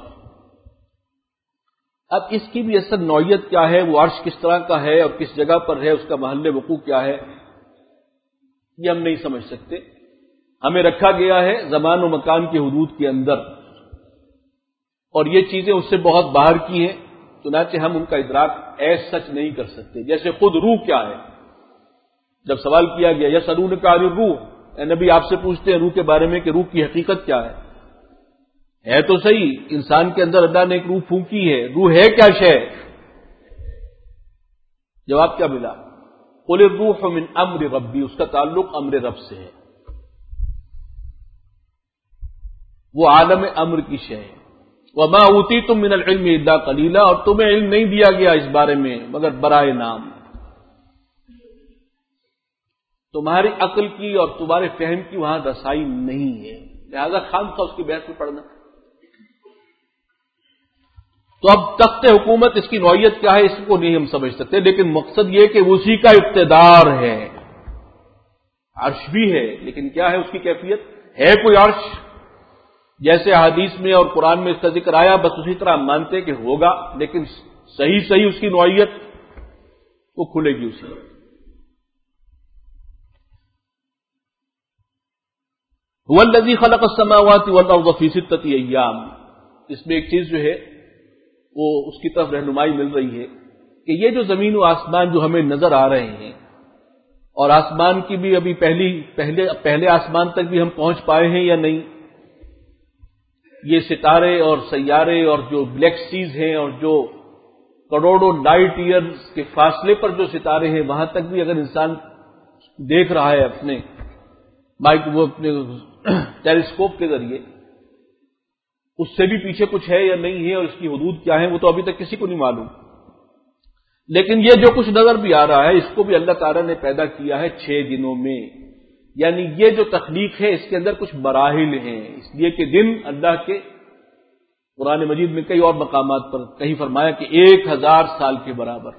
اب اس کی بھی اصل نوعیت کیا ہے، وہ عرش کس طرح کا ہے اور کس جگہ پر ہے، اس کا محل وقوع کیا ہے، یہ ہم نہیں سمجھ سکتے. ہمیں رکھا گیا ہے زمان و مکان کی حدود کے اندر، اور یہ چیزیں اس سے بہت باہر کی ہیں، چنانچہ ہم ان کا ادراک ایسا سچ نہیں کر سکتے. جیسے خود روح کیا ہے، جب سوال کیا گیا یسألونک عن الروح، اے نبی آپ سے پوچھتے ہیں روح کے بارے میں کہ روح کی حقیقت کیا ہے تو صحیح، انسان کے اندر اللہ نے ایک روح پھونکی ہے، روح ہے کیا شے؟ جواب کیا ملا؟ قل الروح من امر ربی، اس کا تعلق امر رب سے ہے، وہ عالم امر کی شے ہے. وما اوتیتم من العلم الا قلیلا، اور تمہیں علم نہیں دیا گیا اس بارے میں مگر برائے نام. تمہاری عقل کی اور تمہارے فہم کی وہاں رسائی نہیں ہے، لہذا خامخواہ اس کی بحث میں پڑھنا۔ تو اب تخت حکومت اس کی نوعیت کیا ہے اس کو نہیں ہم سمجھ سکتے، لیکن مقصد یہ کہ اسی کا اقتدار ہے۔ عرش بھی ہے، لیکن کیا ہے اس کی کیفیت؟ ہے کوئی عرش؟ جیسے حدیث میں اور قرآن میں اس کا ذکر آیا، بس اسی طرح ہم مانتے کہ ہوگا، لیکن صحیح اس کی نوعیت وہ کھلے گی اسی۔ هو الذی خلق السماوات والارض فی ستۃ ایام، اس میں ایک چیز جو ہے وہ اس کی طرف رہنمائی مل رہی ہے کہ یہ جو زمین و آسمان جو ہمیں نظر آ رہے ہیں، اور آسمان کی بھی ابھی پہلے آسمان تک بھی ہم پہنچ پائے ہیں یا نہیں، یہ ستارے اور سیارے اور جو گلیکسیز ہیں اور جو کروڑوں لائٹ ایئرز کے فاصلے پر جو ستارے ہیں وہاں تک بھی اگر انسان دیکھ رہا ہے اپنے ٹیلیسکوپ کے ذریعے، اس سے بھی پیچھے کچھ ہے یا نہیں ہے اور اس کی حدود کیا ہے وہ تو ابھی تک کسی کو نہیں معلوم۔ لیکن یہ جو کچھ نظر بھی آ رہا ہے اس کو بھی اللہ تعالیٰ نے پیدا کیا ہے 6 دنوں میں، یعنی یہ جو تخلیق ہے اس کے اندر کچھ مراحل ہیں، اس لیے کہ دن اللہ کے قرآن مجید میں کئی اور مقامات پر کہیں فرمایا کہ 1000 سال کے برابر،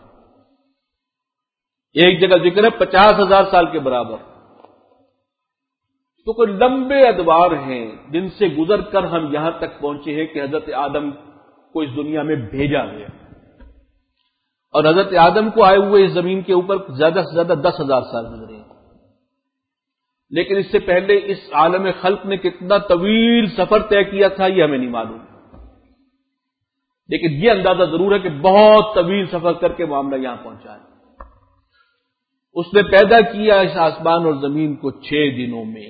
ایک جگہ ذکر ہے 50,000 سال کے برابر۔ تو کوئی لمبے ادوار ہیں جن سے گزر کر ہم یہاں تک پہنچے ہیں کہ حضرت آدم کو اس دنیا میں بھیجا گیا، اور حضرت آدم کو آئے ہوئے اس زمین کے اوپر زیادہ سے زیادہ 10,000 سال گزرے ہیں، لیکن اس سے پہلے اس عالم خلق نے کتنا طویل سفر طے کیا تھا یہ ہمیں نہیں معلوم، لیکن یہ اندازہ ضرور ہے کہ بہت طویل سفر کر کے معاملہ یہاں پہنچا ہے۔ اس نے پیدا کیا اس آسمان اور زمین کو 6 دنوں میں،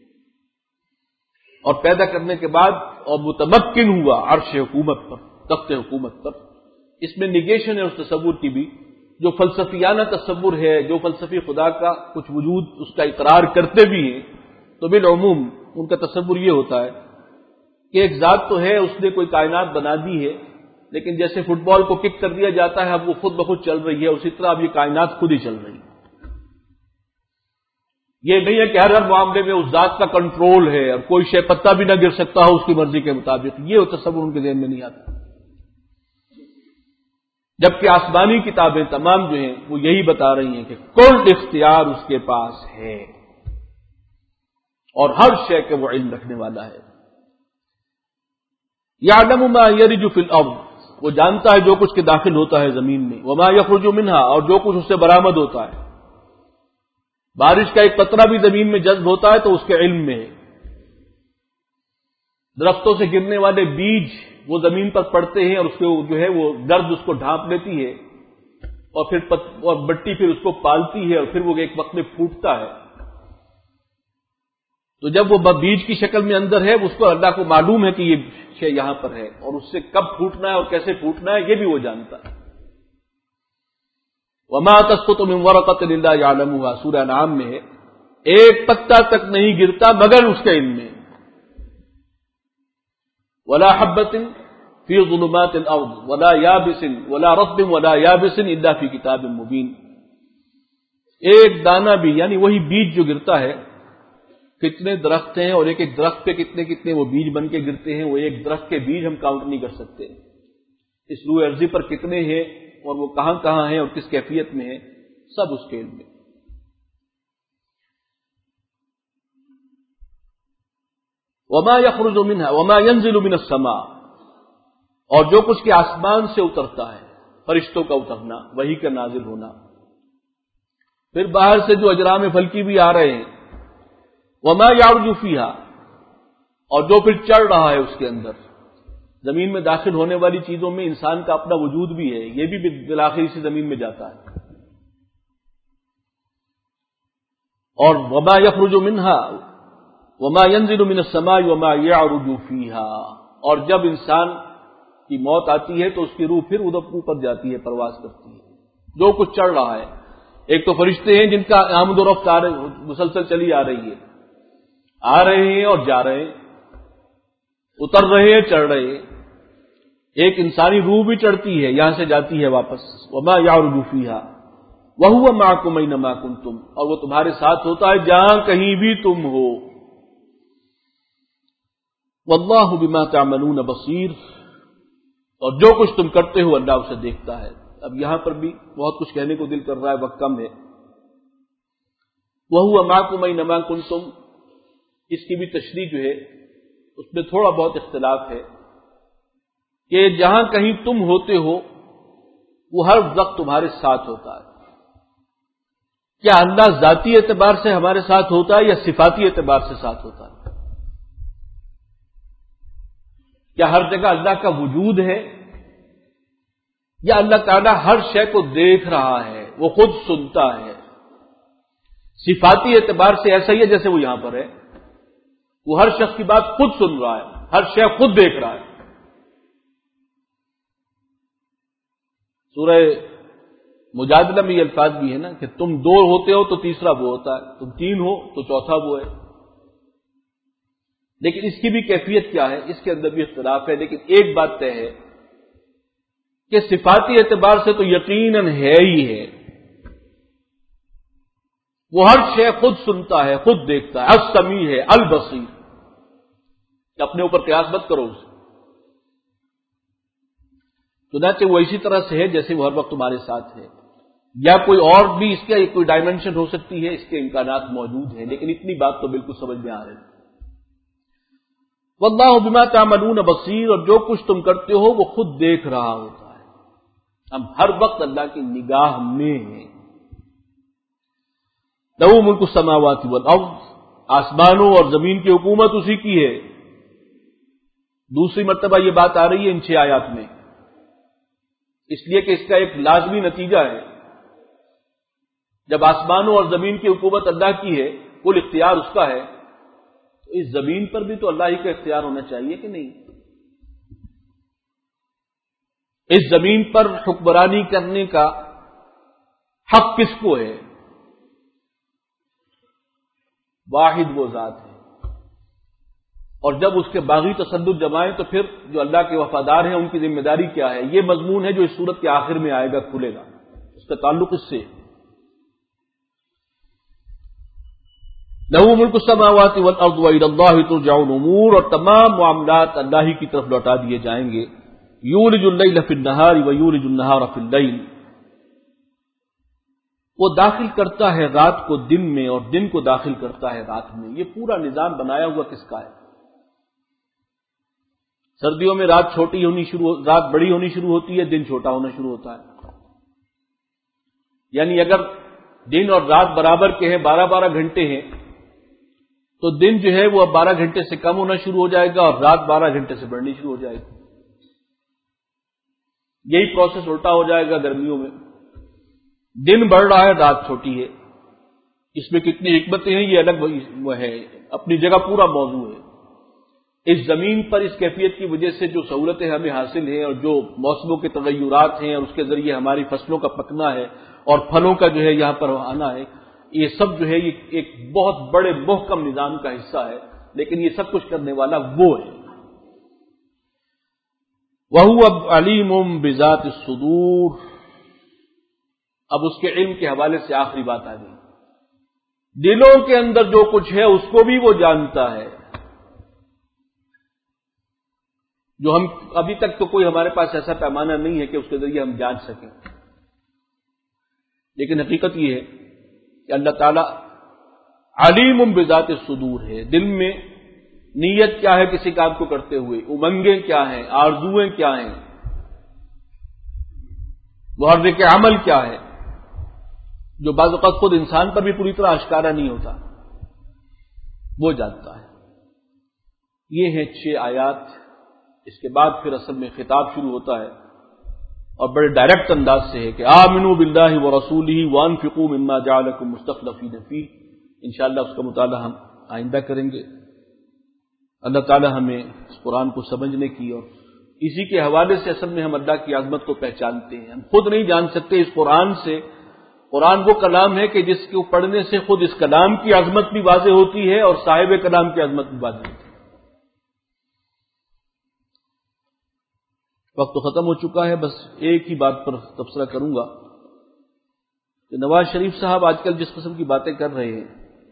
اور پیدا کرنے کے بعد اور متمکن ہوا عرش حکومت پر، تخت حکومت پر۔ اس میں نگیشن ہے اس تصور کی بھی، جو فلسفیانہ تصور ہے، جو فلسفی خدا کا کچھ وجود اس کا اقرار کرتے بھی ہیں، تو بالعموم ان کا تصور یہ ہوتا ہے کہ ایک ذات تو ہے، اس نے کوئی کائنات بنا دی ہے، لیکن جیسے فٹ بال کو کک کر دیا جاتا ہے اب وہ خود بخود چل رہی ہے، اسی طرح اب یہ کائنات خود ہی چل رہی ہے۔ یہ نہیں ہے کہ ہر معاملے میں اس ذات کا کنٹرول ہے اور کوئی شے پتہ بھی نہ گر سکتا ہو اس کی مرضی کے مطابق، یہ تصور ان کے ذہن میں نہیں آتا۔ جبکہ آسمانی کتابیں تمام جو ہیں وہ یہی بتا رہی ہیں کہ کل اختیار اس کے پاس ہے اور ہر شے کے وہ علم رکھنے والا ہے۔ یعلم ما یرج فی الارض، وہ جانتا ہے جو کچھ کے داخل ہوتا ہے زمین میں، وما یخرج منہا، اور جو کچھ اس سے برآمد ہوتا ہے۔ بارش کا ایک قطرہ بھی زمین میں جذب ہوتا ہے تو اس کے علم میں ہے۔ درختوں سے گرنے والے بیج وہ زمین پر پڑتے ہیں اور اس کے جو ہے وہ گرد اس کو ڈھانپ لیتی ہے اور مٹی پھر اس کو پالتی ہے اور پھر وہ ایک وقت میں پھوٹتا ہے۔ تو جب وہ بیج کی شکل میں اندر ہے اس کو اللہ کو معلوم ہے کہ یہ شے یہاں پر ہے، اور اس سے کب پھوٹنا ہے اور کیسے پھوٹنا ہے یہ بھی وہ جانتا ہے۔ وما تسقط من ورقۃ الا يعلمها، سورہ انعام میں ہے، ایک پتا تک نہیں گرتا مگر اس کے علم میں۔ ولا حبۃ فی ظلمات الارض ولا یابس ولا رطب ولا یابس الا فی کتاب مبین، ایک دانہ بھی، یعنی وہی بیج جو گرتا ہے، کتنے درخت ہیں اور ایک ایک درخت پہ کتنے کتنے وہ بیج بن کے گرتے ہیں، وہ ایک درخت کے بیج ہم کاؤنٹ نہیں کر سکتے۔ اس روئے ارضی پر کتنے ہیں اور وہ کہاں کہاں ہیں اور کس کیفیت میں ہیں، سب اس کے علم میں۔ وما یخرج منها وما ينزل من السماء، اور جو کچھ کے آسمان سے اترتا ہے، فرشتوں کا اترنا، وحی کا نازل ہونا، پھر باہر سے جو اجرام فلکی بھی آ رہے ہیں، وما يعرج فيها، اور جو پھر چڑھ رہا ہے اس کے اندر، زمین میں داخل ہونے والی چیزوں میں انسان کا اپنا وجود بھی ہے، یہ بھی بالآخر اسی زمین میں جاتا ہے۔ اور وما يخرج منها وما ينزل من السماء وما يعرج فيها، اور جب انسان کی موت آتی ہے تو اس کی روح پھر ادھر اوپر جاتی ہے، پرواز کرتی ہے، جو کچھ چڑھ رہا ہے۔ ایک تو فرشتے ہیں جن کا آمد و رفت مسلسل چلی آ رہی ہے، آ رہے ہیں اور جا رہے ہیں، اتر رہے ہیں، چڑھ رہے ہیں۔ ایک انسانی روح بھی چڑھتی ہے، یہاں سے جاتی ہے واپس۔ وما يعرج فيها، وَهُوَ مَعَكُمْ أَيْنَمَا كُنتُمْ، اور وہ تمہارے ساتھ ہوتا ہے جہاں کہیں بھی تم ہو. وَاللَّهُ بِمَا تَعْمَلُونَ بَصِيرٌ، اور جو کچھ تم کرتے ہو اللہ اسے دیکھتا ہے. اب یہاں پر بھی بہت کچھ کہنے کو دل کر رہا ہے، وقت کم ہے. وَهُوَ مَعَكُمْ أَيْنَمَا كُنتُمْ، اس کی بھی تشریح جو ہے اس میں تھوڑا بہت اختلاف ہے کہ جہاں کہیں تم ہوتے ہو وہ ہر وقت تمہارے ساتھ ہوتا ہے. کیا اللہ ذاتی اعتبار سے ہمارے ساتھ ہوتا ہے یا صفاتی اعتبار سے ساتھ ہوتا ہے؟ کیا ہر جگہ اللہ کا وجود ہے یا اللہ تعالیٰ ہر شے کو دیکھ رہا ہے، وہ خود سنتا ہے؟ صفاتی اعتبار سے ایسا ہی ہے جیسے وہ یہاں پر ہے، وہ ہر شخص کی بات خود سن رہا ہے، ہر شے خود دیکھ رہا ہے. سورہ مجادلہ میں یہ الفاظ بھی ہے نا کہ تم دو ہوتے ہو تو تیسرا وہ ہوتا ہے، تم تین ہو تو چوتھا وہ ہے. لیکن اس کی بھی کیفیت کیا ہے، اس کے اندر بھی اختلاف ہے. لیکن ایک بات طے ہے کہ صفاتی اعتبار سے تو یقیناً ہے ہی ہے، وہ ہر شے خود سنتا ہے، خود دیکھتا ہے، السمیع ہے، البصیر. اپنے اوپر قیاس مت کرو اسے. چنانچہ وہ اسی طرح سے ہے جیسے وہ ہر وقت تمہارے ساتھ ہے. یا کوئی اور بھی اس کا کوئی ڈائمینشن ہو سکتی ہے، اس کے امکانات موجود ہیں، لیکن اتنی بات تو بالکل سمجھ میں آ رہی ہے. واللہ بما تعملون بصیر، اور جو کچھ تم کرتے ہو وہ خود دیکھ رہا ہوتا ہے. ہم ہر وقت اللہ کی نگاہ میں ہیں. لہو ملک السماوات والارض، آسمانوں اور زمین کی حکومت اسی کی ہے. دوسری مرتبہ یہ بات آ رہی ہے ان 6 آیات میں، اس لیے کہ اس کا ایک لازمی نتیجہ ہے. جب آسمانوں اور زمین کی حکومت اللہ کی ہے، کل اختیار اس کا ہے، تو اس زمین پر بھی تو اللہ ہی کا اختیار ہونا چاہیے کہ نہیں؟ اس زمین پر حکمرانی کرنے کا حق کس کو ہے؟ واحد وہ ذات ہے. اور جب اس کے باغی تسلط جمائیں تو پھر جو اللہ کے وفادار ہیں ان کی ذمہ داری کیا ہے؟ یہ مضمون ہے جو اس سورت کے آخر میں آئے گا، کھلے گا. اس کا تعلق اس سے. لہو ملک السماوات والارض والى اللہ ترجع الامور، اور تمام معاملات اللہ ہی کی طرف لوٹا دیے جائیں گے. یولج اللیل فی النہار ویولج النہار فی اللیل، وہ داخل کرتا ہے رات کو دن میں اور دن کو داخل کرتا ہے رات میں. یہ پورا نظام بنایا ہوا کس کا ہے؟ سردیوں میں رات بڑی ہونی شروع ہوتی ہے، دن چھوٹا ہونا شروع ہوتا ہے. یعنی اگر دن اور رات برابر کے ہیں، 12 گھنٹے ہیں، تو دن جو ہے وہ اب 12 گھنٹے سے کم ہونا شروع ہو جائے گا اور رات 12 گھنٹے سے بڑھنی شروع ہو جائے گی. یہی پروسیس الٹا ہو جائے گا گرمیوں میں. دن بڑھ رہا ہے، رات چھوٹی ہے. اس میں کتنی حکمتیں ہیں یہ الگ وہ ہے، اپنی جگہ پورا موضوع ہے. اس زمین پر اس کیفیت کی وجہ سے جو سہولتیں ہمیں حاصل ہیں اور جو موسموں کے تغیرات ہیں اور اس کے ذریعے ہماری فصلوں کا پکنا ہے اور پھلوں کا جو ہے یہاں پر آنا ہے، یہ سب جو ہے یہ ایک بہت بڑے محکم نظام کا حصہ ہے. لیکن یہ سب کچھ کرنے والا وہ ہے. وَهُوَ عَلِيمٌ بِذَاتِ الصُّدُورِ، اب اس کے علم کے حوالے سے آخری بات آ گئی. دلوں کے اندر جو کچھ ہے اس کو بھی وہ جانتا ہے. جو ہم ابھی تک تو کوئی ہمارے پاس ایسا پیمانہ نہیں ہے کہ اس کے ذریعے ہم جان سکیں. لیکن حقیقت یہ ہے کہ اللہ تعالیٰ علیم بذات الصدور ہے. دل میں نیت کیا ہے کسی کام کو کرتے ہوئے، امنگیں کیا ہیں، آرزویں کیا ہیں، محرک عمل کیا ہے، جو بعض اوقات خود انسان پر بھی پوری طرح آشکارا نہیں ہوتا، وہ جانتا ہے. یہ ہیں 6 آیات. اس کے بعد پھر اصل میں خطاب شروع ہوتا ہے اور بڑے ڈائریکٹ انداز سے ہے کہ آمنوا باللہ ورسولہ وانفقوا مما جعلکم مستخلفین فیہ. انشاءاللہ اس کا مطالعہ ہم آئندہ کریں گے. اللہ تعالی ہمیں اس قرآن کو سمجھنے کی اور اسی کے حوالے سے اصل میں ہم اللہ کی عظمت کو پہچانتے ہیں. ہم خود نہیں جان سکتے اس قرآن سے. قرآن وہ کلام ہے کہ جس کو پڑھنے سے خود اس کلام کی عظمت بھی واضح ہوتی ہے اور صاحب کلام کی عظمت بھی واضح ہوتی ہے. وقت تو ختم ہو چکا ہے، بس ایک ہی بات پر تبصرہ کروں گا کہ نواز شریف صاحب آج کل جس قسم کی باتیں کر رہے ہیں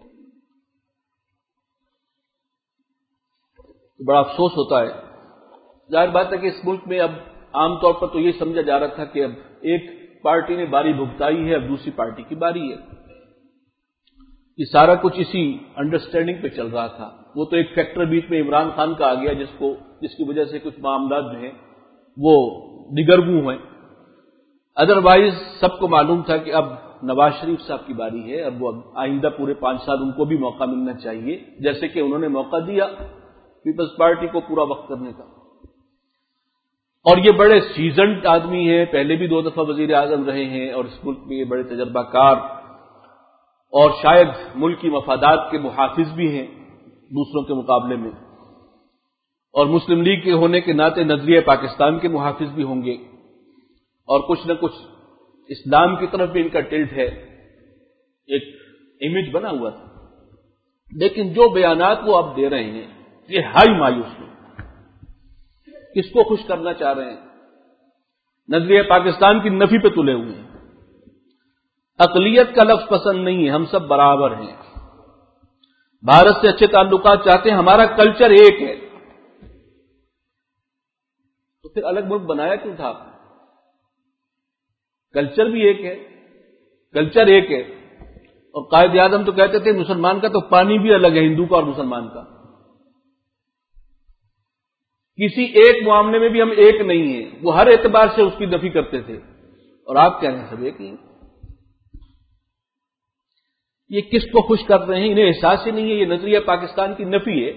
تو بڑا افسوس ہوتا ہے۔ ظاہر بات ہے کہ اس ملک میں اب عام طور پر تو یہ سمجھا جا رہا تھا کہ اب ایک پارٹی نے باری بھگتائی ہے، اب دوسری پارٹی کی باری ہے۔ یہ سارا کچھ اسی انڈرسٹینڈنگ پہ چل رہا تھا۔ وہ تو ایک فیکٹر بیچ میں عمران خان کا آ گیا جس کی وجہ سے کچھ معاملات جو ہیں وہ نگرگوں ہیں۔ ادروائز سب کو معلوم تھا کہ اب نواز شریف صاحب کی باری ہے، اب وہ آئندہ پورے 5 سال ان کو بھی موقع ملنا چاہیے، جیسے کہ انہوں نے موقع دیا پیپلز پارٹی کو پورا وقت کرنے کا۔ اور یہ بڑے سیزنڈ آدمی ہیں، پہلے بھی 2 دفعہ وزیر اعظم رہے ہیں، اور اس ملک میں یہ بڑے تجربہ کار اور شاید ملک کی مفادات کے محافظ بھی ہیں دوسروں کے مقابلے میں، اور مسلم لیگ کے ہونے کے ناطے نظریہ پاکستان کے محافظ بھی ہوں گے، اور کچھ نہ کچھ اسلام کی طرف بھی ان کا ٹلٹ ہے، ایک امیج بنا ہوا تھا۔ لیکن جو بیانات وہ اب دے رہے ہیں یہ ہائی مایوس ہے۔ کس کو خوش کرنا چاہ رہے ہیں؟ نظریہ پاکستان کی نفی پہ تلے ہوئے ہیں۔ اقلیت کا لفظ پسند نہیں ہے، ہم سب برابر ہیں، بھارت سے اچھے تعلقات چاہتے ہیں، ہمارا کلچر ایک ہے، تو پھر الگ ملک بنایا کیوں تھا؟ کلچر بھی ایک ہے، کلچر ایک ہے۔ اور قائد اعظم تو کہتے تھے مسلمان کا تو پانی بھی الگ ہے ہندو کا اور مسلمان کا، کسی ایک معاملے میں بھی ہم ایک نہیں ہیں، وہ ہر اعتبار سے اس کی نفی کرتے تھے، اور آپ کہہ رہے ہیں سب ایک ہی ہیں۔ یہ کس کو خوش کر رہے ہیں؟ انہیں احساس ہی نہیں ہے یہ نظریہ پاکستان کی نفی ہے۔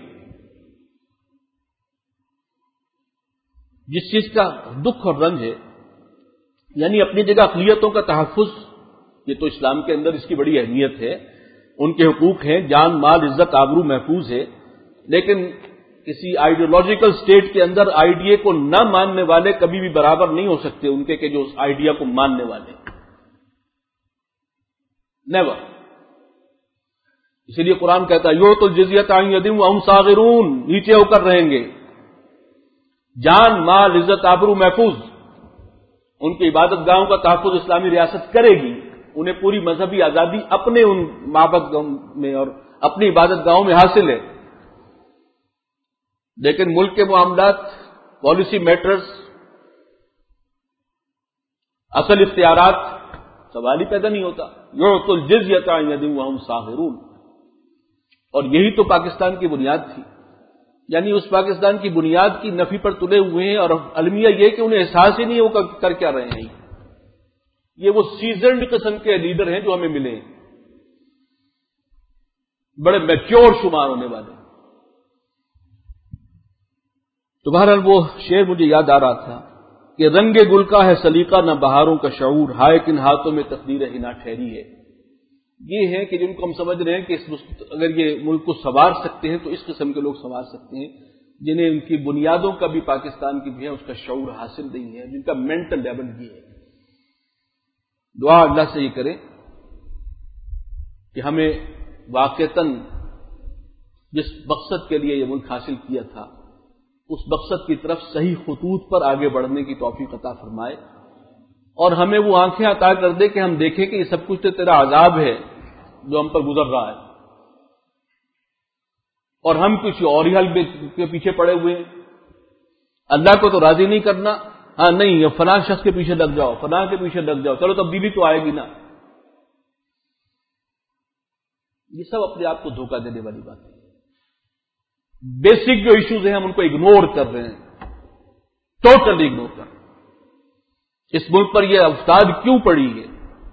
جس چیز کا دکھ اور رنج ہے، یعنی اپنی جگہ اقلیتوں کا تحفظ، یہ تو اسلام کے اندر اس کی بڑی اہمیت ہے، ان کے حقوق ہیں، جان مال عزت آبرو محفوظ ہے، لیکن کسی آئیڈیولوجیکل سٹیٹ کے اندر آئیڈیا کو نہ ماننے والے کبھی بھی برابر نہیں ہو سکتے ان کے کہ جو اس آئیڈیا کو ماننے والے، نیور۔ اسی لیے قرآن کہتا ہے یؤتُ الجزیۃ عن یدٍ وہم صاغرون، نیچے ہو کر رہیں گے، جان مال عزت آبرو محفوظ، ان کی عبادت گاہوں کا تحفظ اسلامی ریاست کرے گی، انہیں پوری مذہبی آزادی اپنے ان معبد گاہوں میں اور اپنی عبادت گاہوں میں حاصل ہے، لیکن ملک کے معاملات، پالیسی میٹرز، اصل اختیارات، سوال ہی پیدا نہیں ہوتا۔ یؤتُ الجزیۃ عن یدٍ وہم صاغرون، اور یہی تو پاکستان کی بنیاد تھی، یعنی اس پاکستان کی بنیاد کی نفی پر تلے ہوئے ہیں، اور المیہ یہ کہ انہیں احساس ہی نہیں ہو کر کیا رہے ہیں۔ یہ وہ سیزنڈ قسم کے لیڈر ہیں جو ہمیں ملے ہیں، بڑے میچور شمار ہونے والے۔ تو بہرحال وہ شعر مجھے یاد آ رہا تھا کہ رنگ گل کا ہے سلیقہ نہ بہاروں کا شعور، ہائے کن ہاتھوں میں تقدیر ہنا ٹھہری ہے۔ یہ ہے کہ جن کو ہم سمجھ رہے ہیں کہ اگر یہ ملک کو سنوار سکتے ہیں تو اس قسم کے لوگ سنوار سکتے ہیں، جنہیں ان کی بنیادوں کا بھی پاکستان کی بھی ہے اس کا شعور حاصل نہیں ہے، جن کا مینٹل لیول یہ ہے۔ دعا اللہ سے یہ کریں کہ ہمیں واقعتاً جس مقصد کے لیے یہ ملک حاصل کیا تھا اس مقصد کی طرف صحیح خطوط پر آگے بڑھنے کی توفیق عطا فرمائے، اور ہمیں وہ آنکھیں عطا کر دے کہ ہم دیکھیں کہ یہ سب کچھ تو تیرا عذاب ہے جو ہم پر گزر رہا ہے، اور ہم کچھ اور ہی حل کے پیچھے پڑے ہوئے ہیں۔ اللہ کو تو راضی نہیں کرنا، ہاں نہیں فلاں شخص کے پیچھے لگ جاؤ، فلاں کے پیچھے لگ جاؤ، چلو تبدیلی تو آئے گی نا۔ یہ سب اپنے آپ کو دھوکہ دینے والی بات ہے۔ بیسک جو ایشوز ہیں ہم ان کو اگنور کر رہے ہیں، ٹوٹلی اگنور کر رہے ہیں۔ اس ملک پر یہ افتاد کیوں پڑی ہے؟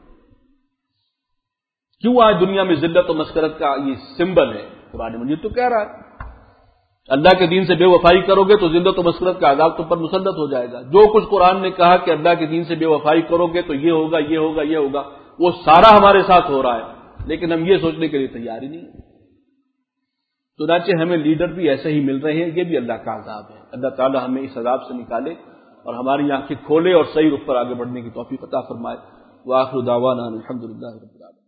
کیوں آج دنیا میں ذلت و مسکرت کا یہ سمبل ہے؟ قرآن مجید تو کہہ رہا ہے اللہ کے دین سے بے وفائی کرو گے تو ذلت و مسکرت کا عذاب تم پر مسلط ہو جائے گا۔ جو کچھ قرآن نے کہا کہ اللہ کے دین سے بے وفائی کرو گے تو یہ ہوگا یہ ہوگا یہ ہوگا، وہ سارا ہمارے ساتھ ہو رہا ہے، لیکن ہم یہ سوچنے کے لیے تیار ہی نہیں۔ چنانچہ ہمیں لیڈر بھی ایسے ہی مل رہے ہیں، یہ بھی اللہ کا عذاب ہے۔ اللہ تعالی ہمیں اس عذاب سے نکالے اور ہماری آنکھیں کھولے اور صحیح رخ پر آگے بڑھنے کی توفیق عطا فرمائے۔ وآخر دعوانا الحمدللہ رب العالمین۔